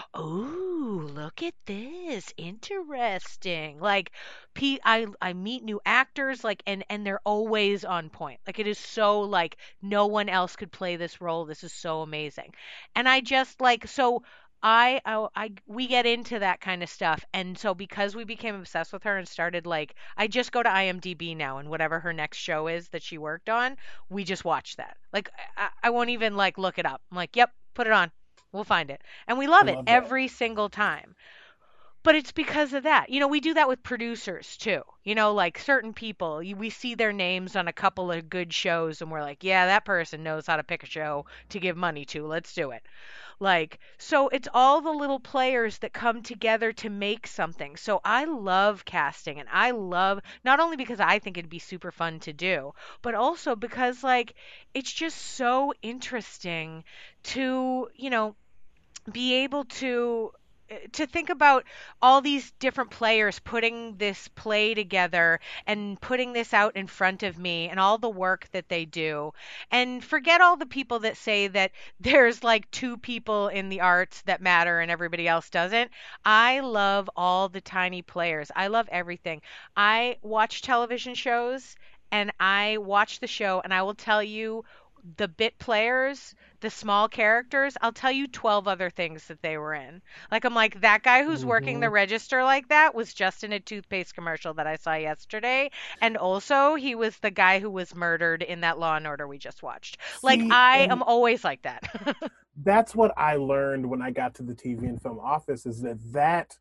oh, look at this. Interesting. Like, P I I meet new actors, like, and and they're always on point. Like, it is so like no one else could play this role. This is so amazing. And I just like so I, I I we get into that kind of stuff, and so because we became obsessed with her and started like I just go to IMDb now, and whatever her next show is that she worked on, we just watch that. Like I, I won't even like look it up. I'm like, yep, put it on, we'll find it, and we I love it love that. every single time. But it's because of that. You know, we do that with producers too. You know, like certain people, you, we see their names on a couple of good shows, and we're like, yeah, that person knows how to pick a show to give money to. Let's do it. Like, so it's all the little players that come together to make something. So I love casting, and I love not only because I think it'd be super fun to do, but also because like it's just so interesting to, you know, be able to uh, to think about all these different players putting this play together and putting this out in front of me and all the work that they do, and forget all the people that say that there's like two people in the arts that matter and everybody else doesn't. I love all the tiny players. I love everything. I watch television shows, and I watch the show, and I will tell you the bit players, the small characters, I'll tell you twelve other things that they were in. Like, I'm like, that guy who's working the Mhm. register like that was just in a toothpaste commercial that I saw yesterday. And also, he was the guy who was murdered in that Law and Order we just watched. Like, See, I and am always like that. that's what I learned when I got to the T V and film office is that that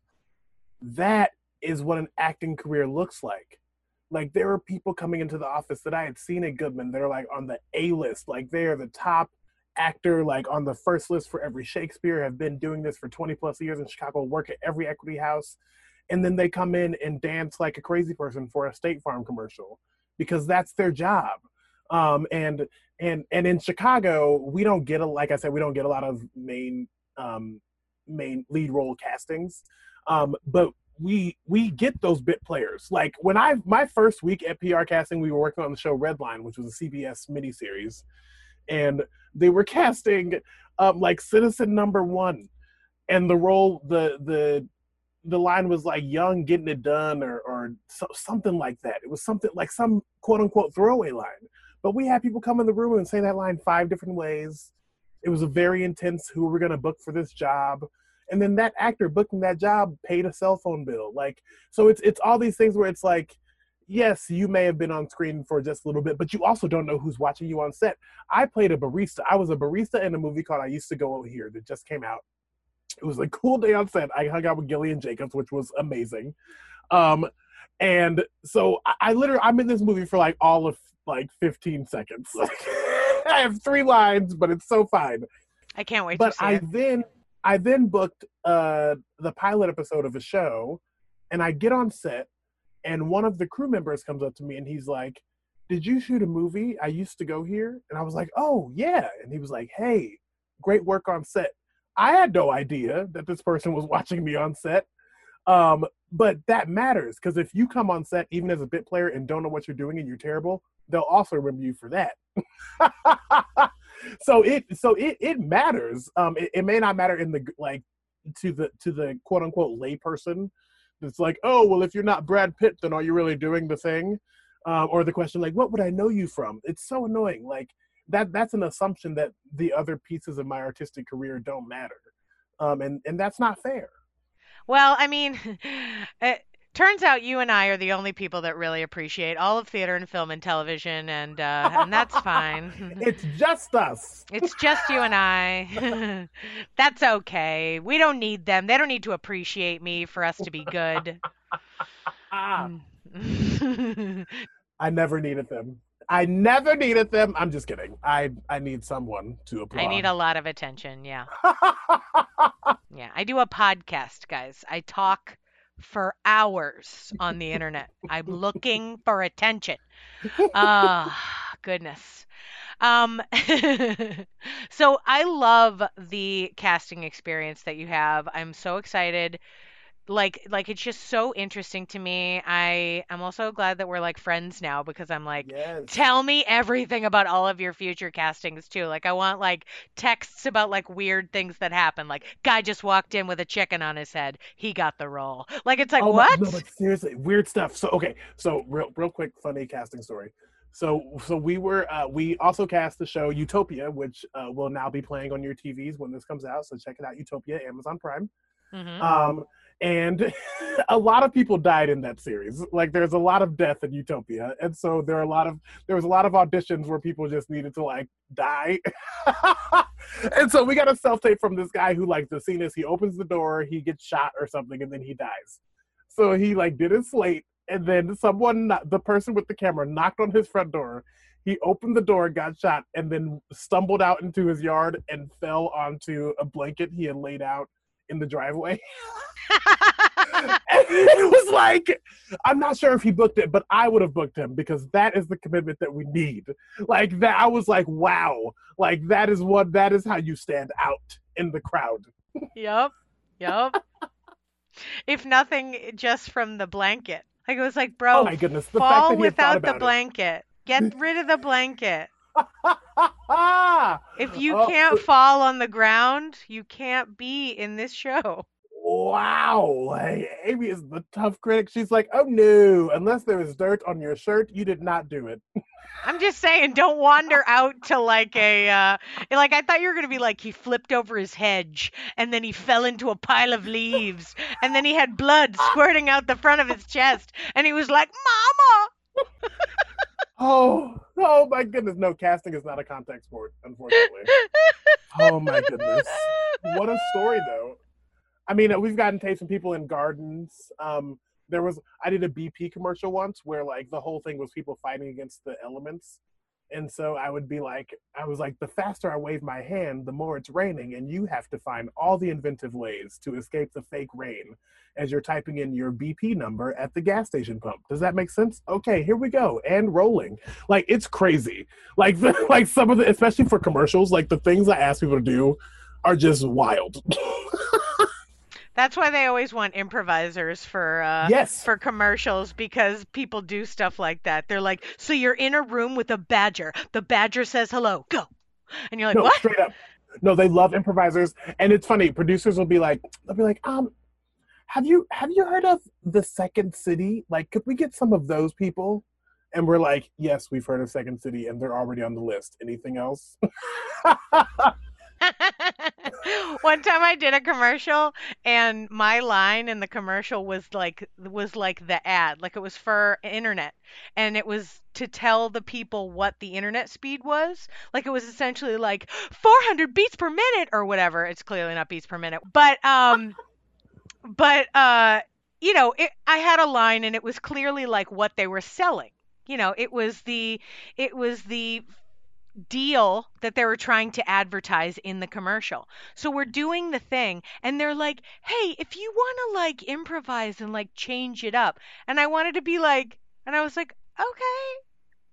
that is what an acting career looks like. Like there are people coming into the office that I had seen at Goodman. They're like on the A list, like they are the top actor, like on the first list for every Shakespeare. Have been doing this for twenty plus years in Chicago. Work at every equity house, and then they come in and dance like a crazy person for a State Farm commercial because that's their job. Um, and and and in Chicago, we don't get a like I said, we don't get a lot of main um, main lead role castings. Um, but we we get those bit players. Like when I my first week at P R Casting, we were working on the show Redline, which was a C B S miniseries, and they were casting um, like Citizen Number One, and the role the the the line was like young getting it done or or so, something like that. It was something like some quote unquote throwaway line, but we had people come in the room and say that line five different ways. It was a very intense who we're going to book for this job. And then that actor booking that job paid a cell phone bill. Like, so it's it's all these things where it's like, yes, you may have been on screen for just a little bit, but you also don't know who's watching you on set. I played a barista. I was a barista in a movie called I Used to Go Out Here that just came out. It was a cool day on set. I hung out with Gillian Jacobs, which was amazing. Um, and so I, I literally, I'm in this movie for like all of like fifteen seconds. I have three lines, but it's so fine. I can't wait but to see I it. then I then booked uh, the pilot episode of a show, and I get on set, and one of the crew members comes up to me, and he's like, "Did you shoot a movie? I Used to Go Here?" And I was like, "Oh, yeah." And he was like, "Hey, great work on set." I had no idea that this person was watching me on set, um, but that matters, because if you come on set, even as a bit player, and don't know what you're doing and you're terrible, they'll also remember you for that. So it so it it matters. Um, it, it may not matter in the like to the to the quote unquote layperson. It's like, oh well, if you're not Brad Pitt, then are you really doing the thing? Um, or the question like, what would I know you from? It's so annoying. Like that that's an assumption that the other pieces of my artistic career don't matter, um, and and that's not fair. Well, I mean, it turns out you and I are the only people that really appreciate all of theater and film and television, and uh, and that's fine. It's just us. It's just you and I. That's okay. We don't need them. They don't need to appreciate me for us to be good. I never needed them. I never needed them. I'm just kidding. I, I need someone to applaud. I need a lot of attention, yeah. Yeah, I do a podcast, guys. I talk for hours on the internet. I'm looking for attention. Ah, oh, goodness. Um, so I love the casting experience that you have. I'm so excited. Like, like it's just so interesting to me. I am also glad that we're like friends now, because I'm like, Yes. tell me everything about all of your future castings too. Like, I want like texts about like weird things that happen. Like, guy just walked in with a chicken on his head. He got the role. Like, it's like, Oh my- what? no, but seriously, weird stuff. So okay, so real real quick, funny casting story. So so we were uh, we also cast the show Utopia, which uh, will now be playing on your T Vs when this comes out. So check it out, Utopia, Amazon Prime. Mhm. Um, and a lot of people died in that series. Like there's a lot of death in Utopia, and so there are a lot of there was a lot of auditions where people just needed to like die. And so we got a self tape from this guy who like the scene is he opens the door, he gets shot or something, and then he dies. So he like did his slate, and then someone, the person with the camera, knocked on his front door. He opened the door, got shot, and then stumbled out into his yard and fell onto a blanket he had laid out in the driveway. And it was like, I'm not sure if he booked it, but I would have booked him, because that is the commitment that we need. Like that, I was like, wow, like that is what, that is how you stand out in the crowd. Yep. Yep. If nothing, just from the blanket. Like, it was like, bro, Oh my goodness, the fact fall that he had thought without about the it. blanket. Get rid of the blanket. If you Oh, can't fall on the ground, you can't be in this show. wow, like Amy is the tough critic. She's like, oh no, unless there is dirt on your shirt, you did not do it. I'm just saying, don't wander out to like a, uh, like, I thought you were going to be like, he flipped over his hedge and then he fell into a pile of leaves and then he had blood squirting out the front of his chest and he was like, Mama! Oh, oh my goodness. No, casting is not a contact sport, unfortunately. Oh my goodness. What a story, though. I mean, we've gotten tapes from people in gardens. Um, there was, I did a B P commercial once where like the whole thing was people fighting against the elements. And so I would be like, I was like, the faster I wave my hand, the more it's raining. And you have to find all the inventive ways to escape the fake rain as you're typing in your B P number at the gas station pump. Does that make sense? Okay, here we go. And rolling. Like, it's crazy. Like, the, like some of the, especially for commercials, like the things I ask people to do are just wild. That's why they always want improvisers for uh Yes. for commercials because people do stuff like that. They're like, "So you're in a room with a badger. The badger says hello. Go." And you're like, No, "What?" straight up. No, they love improvisers, and it's funny. Producers will be like, they'll be like, um, have you have you heard of the Second City? Like, could we get some of those people? And we're like, yes, we've heard of Second City, and they're already on the list. Anything else? One time I did a commercial and my line in the commercial was like was like the ad, like it was for internet and it was to tell the people what the internet speed was. Like it was essentially like four hundred beats per minute or whatever. It's clearly not beats per minute. But um but uh you know, it, I had a line and it was clearly like what they were selling. You know, it was the it was the deal that they were trying to advertise in the commercial. So we're doing the thing and they're like, "Hey, if you want to like improvise and like change it up." And I wanted to be like and I was like, "Okay,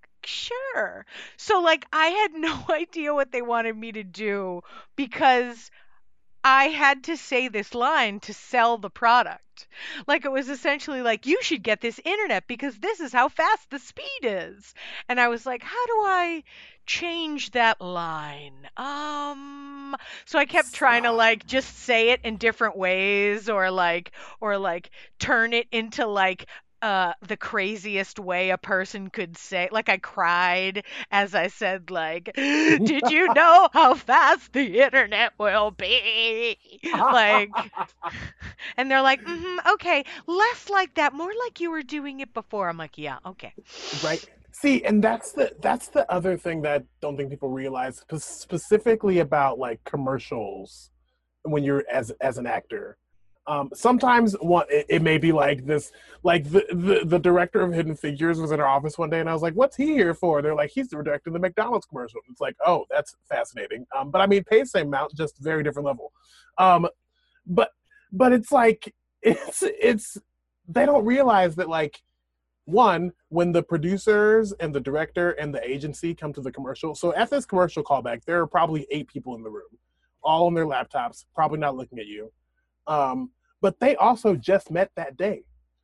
sure." So like I had no idea what they wanted me to do because I had to say this line to sell the product. Like it was essentially like, you should get this internet because this is how fast the speed is. And I was like, how do I change that line? Um, so I kept trying to like just say it in different ways or like or like turn it into like uh the craziest way a person could say, like I cried as I said like, did you know how fast the internet will be? Like, and they're like, mm-hmm, okay, less like that, more like you were doing it before. I'm like, yeah, okay. Right. See, and that's the that's the other thing that I don't think people realize, spe- specifically about like commercials when you're as as an actor. Um, sometimes one it, it may be like this, like the, the the director of Hidden Figures was in our office one day, and I was like, "What's he here for?" They're like, "He's directing the McDonald's commercial." It's like, "Oh, that's fascinating." Um, but I mean, pay same amount, just very different level. Um, but but it's like it's it's they don't realize that like one, when the producers and the director and the agency come to the commercial. So at this commercial callback, there are probably eight people in the room, all on their laptops, probably not looking at you. Um, but they also just met that day.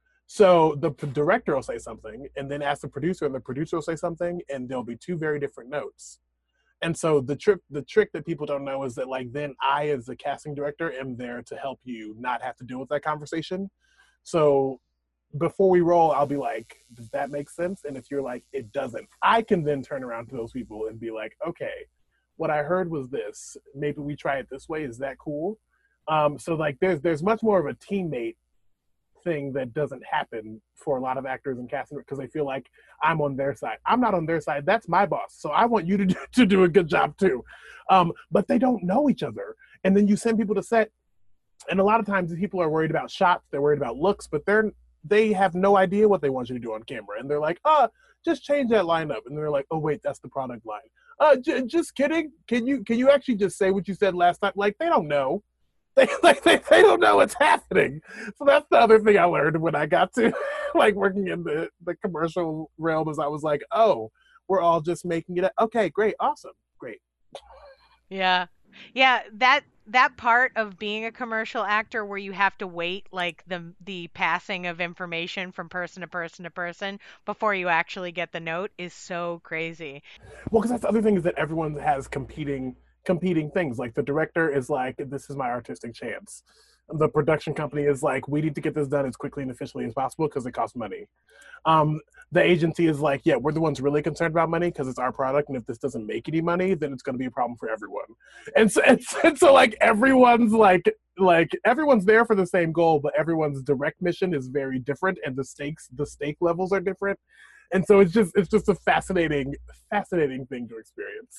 So the p- director will say something and then ask the producer, and the producer will say something, and there'll be two very different notes. And so the trick the trick that people don't know is that like then I, as the casting director, am there to help you not have to deal with that conversation. So before we roll, I'll be like, does that make sense? And if you're like, it doesn't, I can then turn around to those people and be like, okay, what I heard was this. Maybe we try it this way. Is that cool? Um, so like there's there's much more of a teammate thing that doesn't happen for a lot of actors and casting because they feel like I'm on their side. I'm not on their side. That's my boss. So I want you to do, to do a good job too. Um, but they don't know each other. And then you send people to set, and a lot of times people are worried about shots. They're worried about looks, but they're they have no idea what they want you to do on camera. And they're like, uh, just change that line up. And they're like, oh wait, that's the product line. Uh, j- just kidding. Can you can you actually just say what you said last time? Like they don't know. They like they, they don't know what's happening. So that's the other thing I learned when I got to like working in the, the commercial realm is I was like, oh, we're all just making it. Okay, great, awesome, great. Yeah. Yeah, that that part of being a commercial actor where you have to wait like the the passing of information from person to person to person before you actually get the note is so crazy. Well, because that's the other thing is that everyone has competing competing things. Like the director is like, this is my artistic chance. The production company is like, we need to get this done as quickly and efficiently as possible because it costs money. Um, the agency is like, yeah, we're the ones really concerned about money because it's our product, and if this doesn't make any money, then it's going to be a problem for everyone. And so, and so, and so like everyone's like, like everyone's there for the same goal, but everyone's direct mission is very different, and the stakes, the stake levels are different. And so it's just, it's just a fascinating, fascinating thing to experience.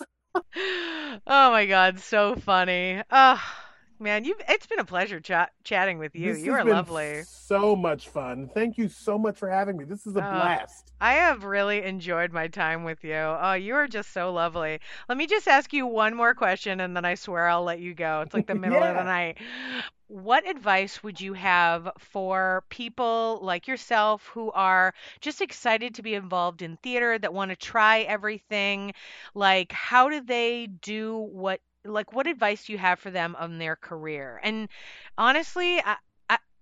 Oh my God, so funny. Oh, man, you it's been a pleasure chat chatting with you. This You has are been lovely. so much fun. Thank you so much for having me. This is a Oh, blast. I have really enjoyed my time with you. Oh, you are just so lovely. Let me just ask you one more question and then I swear I'll let you go. It's like the middle of the Yeah. night. What advice would you have for people like yourself who are just excited to be involved in theater, that want to try everything? Like, how do they do what, like, what advice do you have for them on their career? And honestly,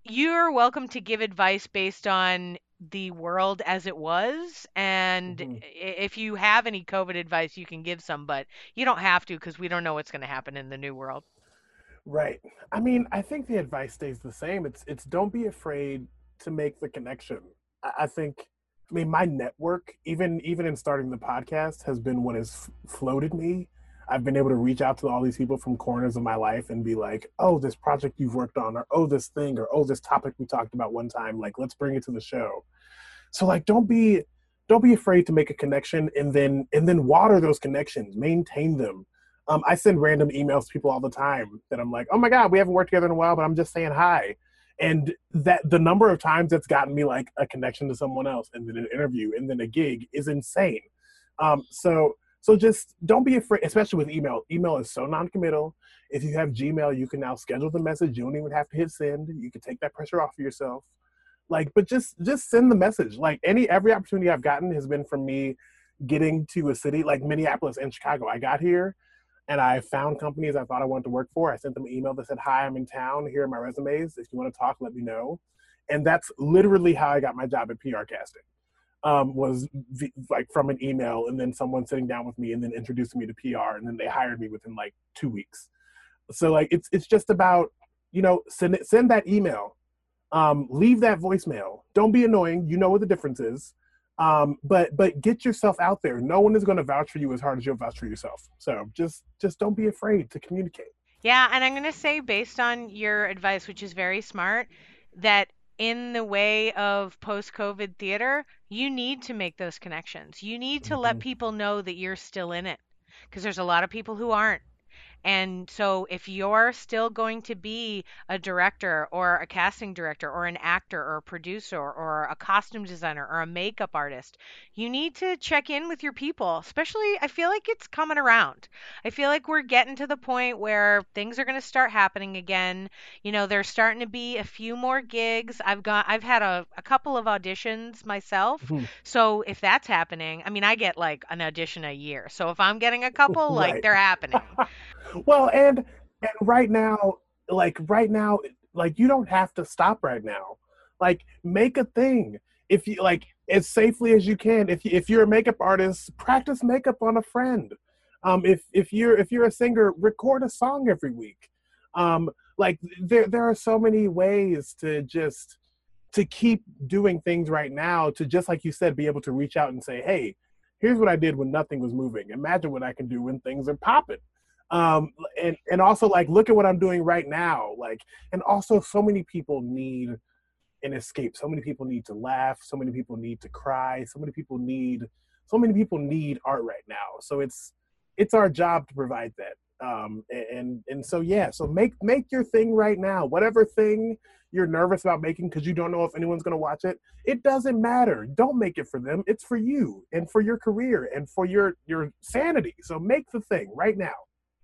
you're welcome to give advice based on the world as it was. And Hmm. if you have any COVID advice, you can give some, but you don't have to because we don't know what's going to happen in the new world. Right. I mean, I think the advice stays the same. It's it's don't be afraid to make the connection. I, I think. I mean, my network, even even in starting the podcast, has been what has f- floated me. I've been able to reach out to all these people from corners of my life and be like, "Oh, this project you've worked on," or "Oh, this thing," or "Oh, this topic we talked about one time. Like, let's bring it to the show." So, like, don't be don't be afraid to make a connection and then and then water those connections, maintain them. Um, I send random emails to people all the time that I'm like, oh my God, we haven't worked together in a while, but I'm just saying hi. And that the number of times that's gotten me like a connection to someone else and then an interview and then a gig is insane. Um, so so just don't be afraid, especially with email. Email is so non-committal. If you have Gmail, you can now schedule the message. You don't even have to hit send. You can take that pressure off of yourself. Like, but just just send the message. Like any every opportunity I've gotten has been from me getting to a city like Minneapolis and Chicago. I got here and I found companies I thought I wanted to work for. I sent them an email that said, "Hi, I'm in town. Here are my resumes. If you want to talk, let me know." And that's literally how I got my job at P R Casting. Um, was v- like from an email, and then someone sitting down with me, and then introducing me to P R, and then they hired me within like two weeks. So like it's it's just about, you know, send it, send that email, um, leave that voicemail. Don't be annoying. You know what the difference is. Um, but but get yourself out there. No one is going to vouch for you as hard as you'll vouch for yourself. So just just don't be afraid to communicate. Yeah, and I'm going to say, based on your advice, which is very smart, that in the way of post COVID theater, you need to make those connections. You need to let Mm-hmm. people know that you're still in it because there's a lot of people who aren't. And so, if you're still going to be a director or a casting director or an actor or a producer or a costume designer or a makeup artist, you need to check in with your people. Especially, I feel like it's coming around. I feel like we're getting to the point where things are going to start happening again. You know, there's starting to be a few more gigs. I've got, I've had a, a couple of auditions myself. Mm-hmm. So, if that's happening, I mean, I get like an audition a year. So, if I'm getting a couple, like Right. they're happening. Well, and and right now, like right now, like you don't have to stop right now. Like make a thing. If you like as safely as you can. If you, if you're a makeup artist, practice makeup on a friend. Um, if if you're if you're a singer, record a song every week. Um, like there there are so many ways to just to keep doing things right now, to just like you said, be able to reach out and say, hey, here's what I did when nothing was moving. Imagine what I can do when things are popping. Um, and, and also like, look at what I'm doing right now. Like, and also so many people need an escape. So many people need to laugh. So many people need to cry. So many people need, so many people need art right now. So it's, it's our job to provide that. Um, and, and so, yeah, so make, make your thing right now, whatever thing you're nervous about making because you don't know if anyone's going to watch it. It doesn't matter. Don't make it for them. It's for you and for your career and for your, your sanity. So make the thing right now.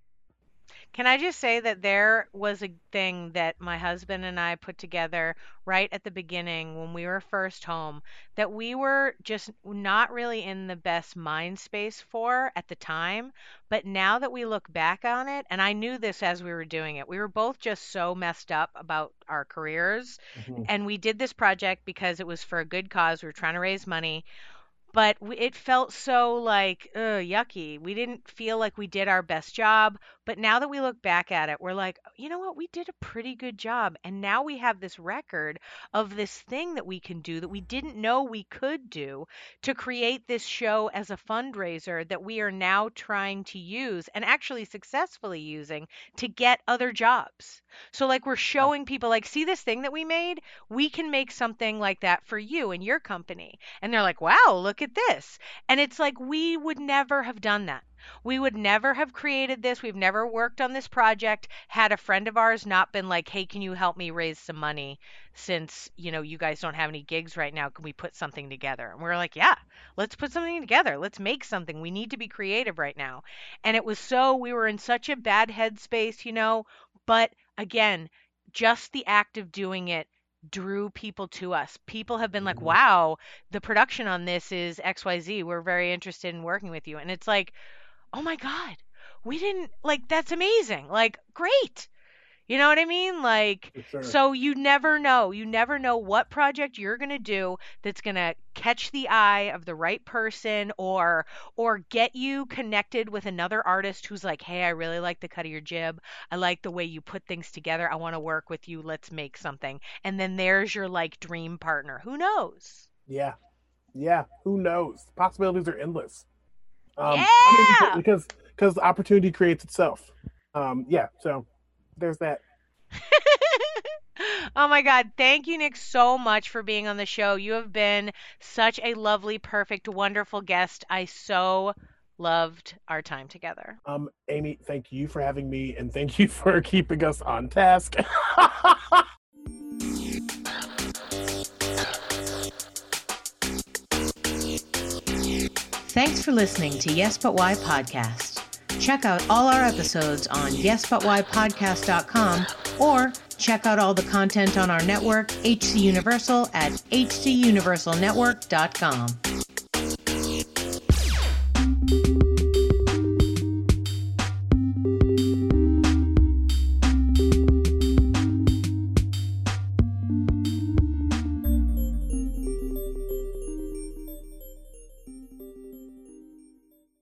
Can I just say that there was a thing that my husband and I put together right at the beginning when we were first home that we were just not really in the best mind space for at the time. But now that we look back on it, and I knew this as we were doing it, we were both just so messed up about our careers. Mhm. And we did this project because it was for a good cause. We were trying to raise money, but w- it felt so like ugh, yucky. We didn't feel like we did our best job. But now that we look back at it, we're like, you know what? We did a pretty good job. And now we have this record of this thing that we can do that we didn't know we could do to create this show as a fundraiser that we are now trying to use and actually successfully using to get other jobs. So, like, we're showing people, like, see this thing that we made? We can make something like that for you and your company. And they're like, wow, look at this. And it's like, we would never have done that. We would never have created this. We've never worked on this project had a friend of ours not been like, hey, can you help me raise some money since, you know, you guys don't have any gigs right now? Can we put something together? And we're like, yeah, let's put something together. Let's make something. We need to be creative right now. And it was so, we were in such a bad headspace, you know, but again, just the act of doing it drew people to us. People have been like, Mhm. wow, the production on this is X Y Z. We're very interested in working with you. And it's like, oh my God, we didn't like, that's amazing. Like, great. You know what I mean? Like, Sure. so you never know. You never know what project you're going to do that's going to catch the eye of the right person or or get you connected with another artist who's like, "Hey, I really like the cut of your jib. I like the way you put things together. I want to work with you. Let's make something." And then there's your like dream partner. Who knows? Yeah. Yeah. Who knows? Possibilities are endless. Um, Yeah. I mean, because because opportunity creates itself. Um, yeah. So there's that. Oh my God. Thank you, Nick, so much for being on the show. You have been such a lovely, perfect, wonderful guest. I so loved our time together. Um, Amy, thank you for having me, and thank you for keeping us on task. Thanks for listening to Yes But Why Podcast. Check out all our episodes on yes but why podcast dot com or check out all the content on our network, H C Universal, at h c universal network dot com.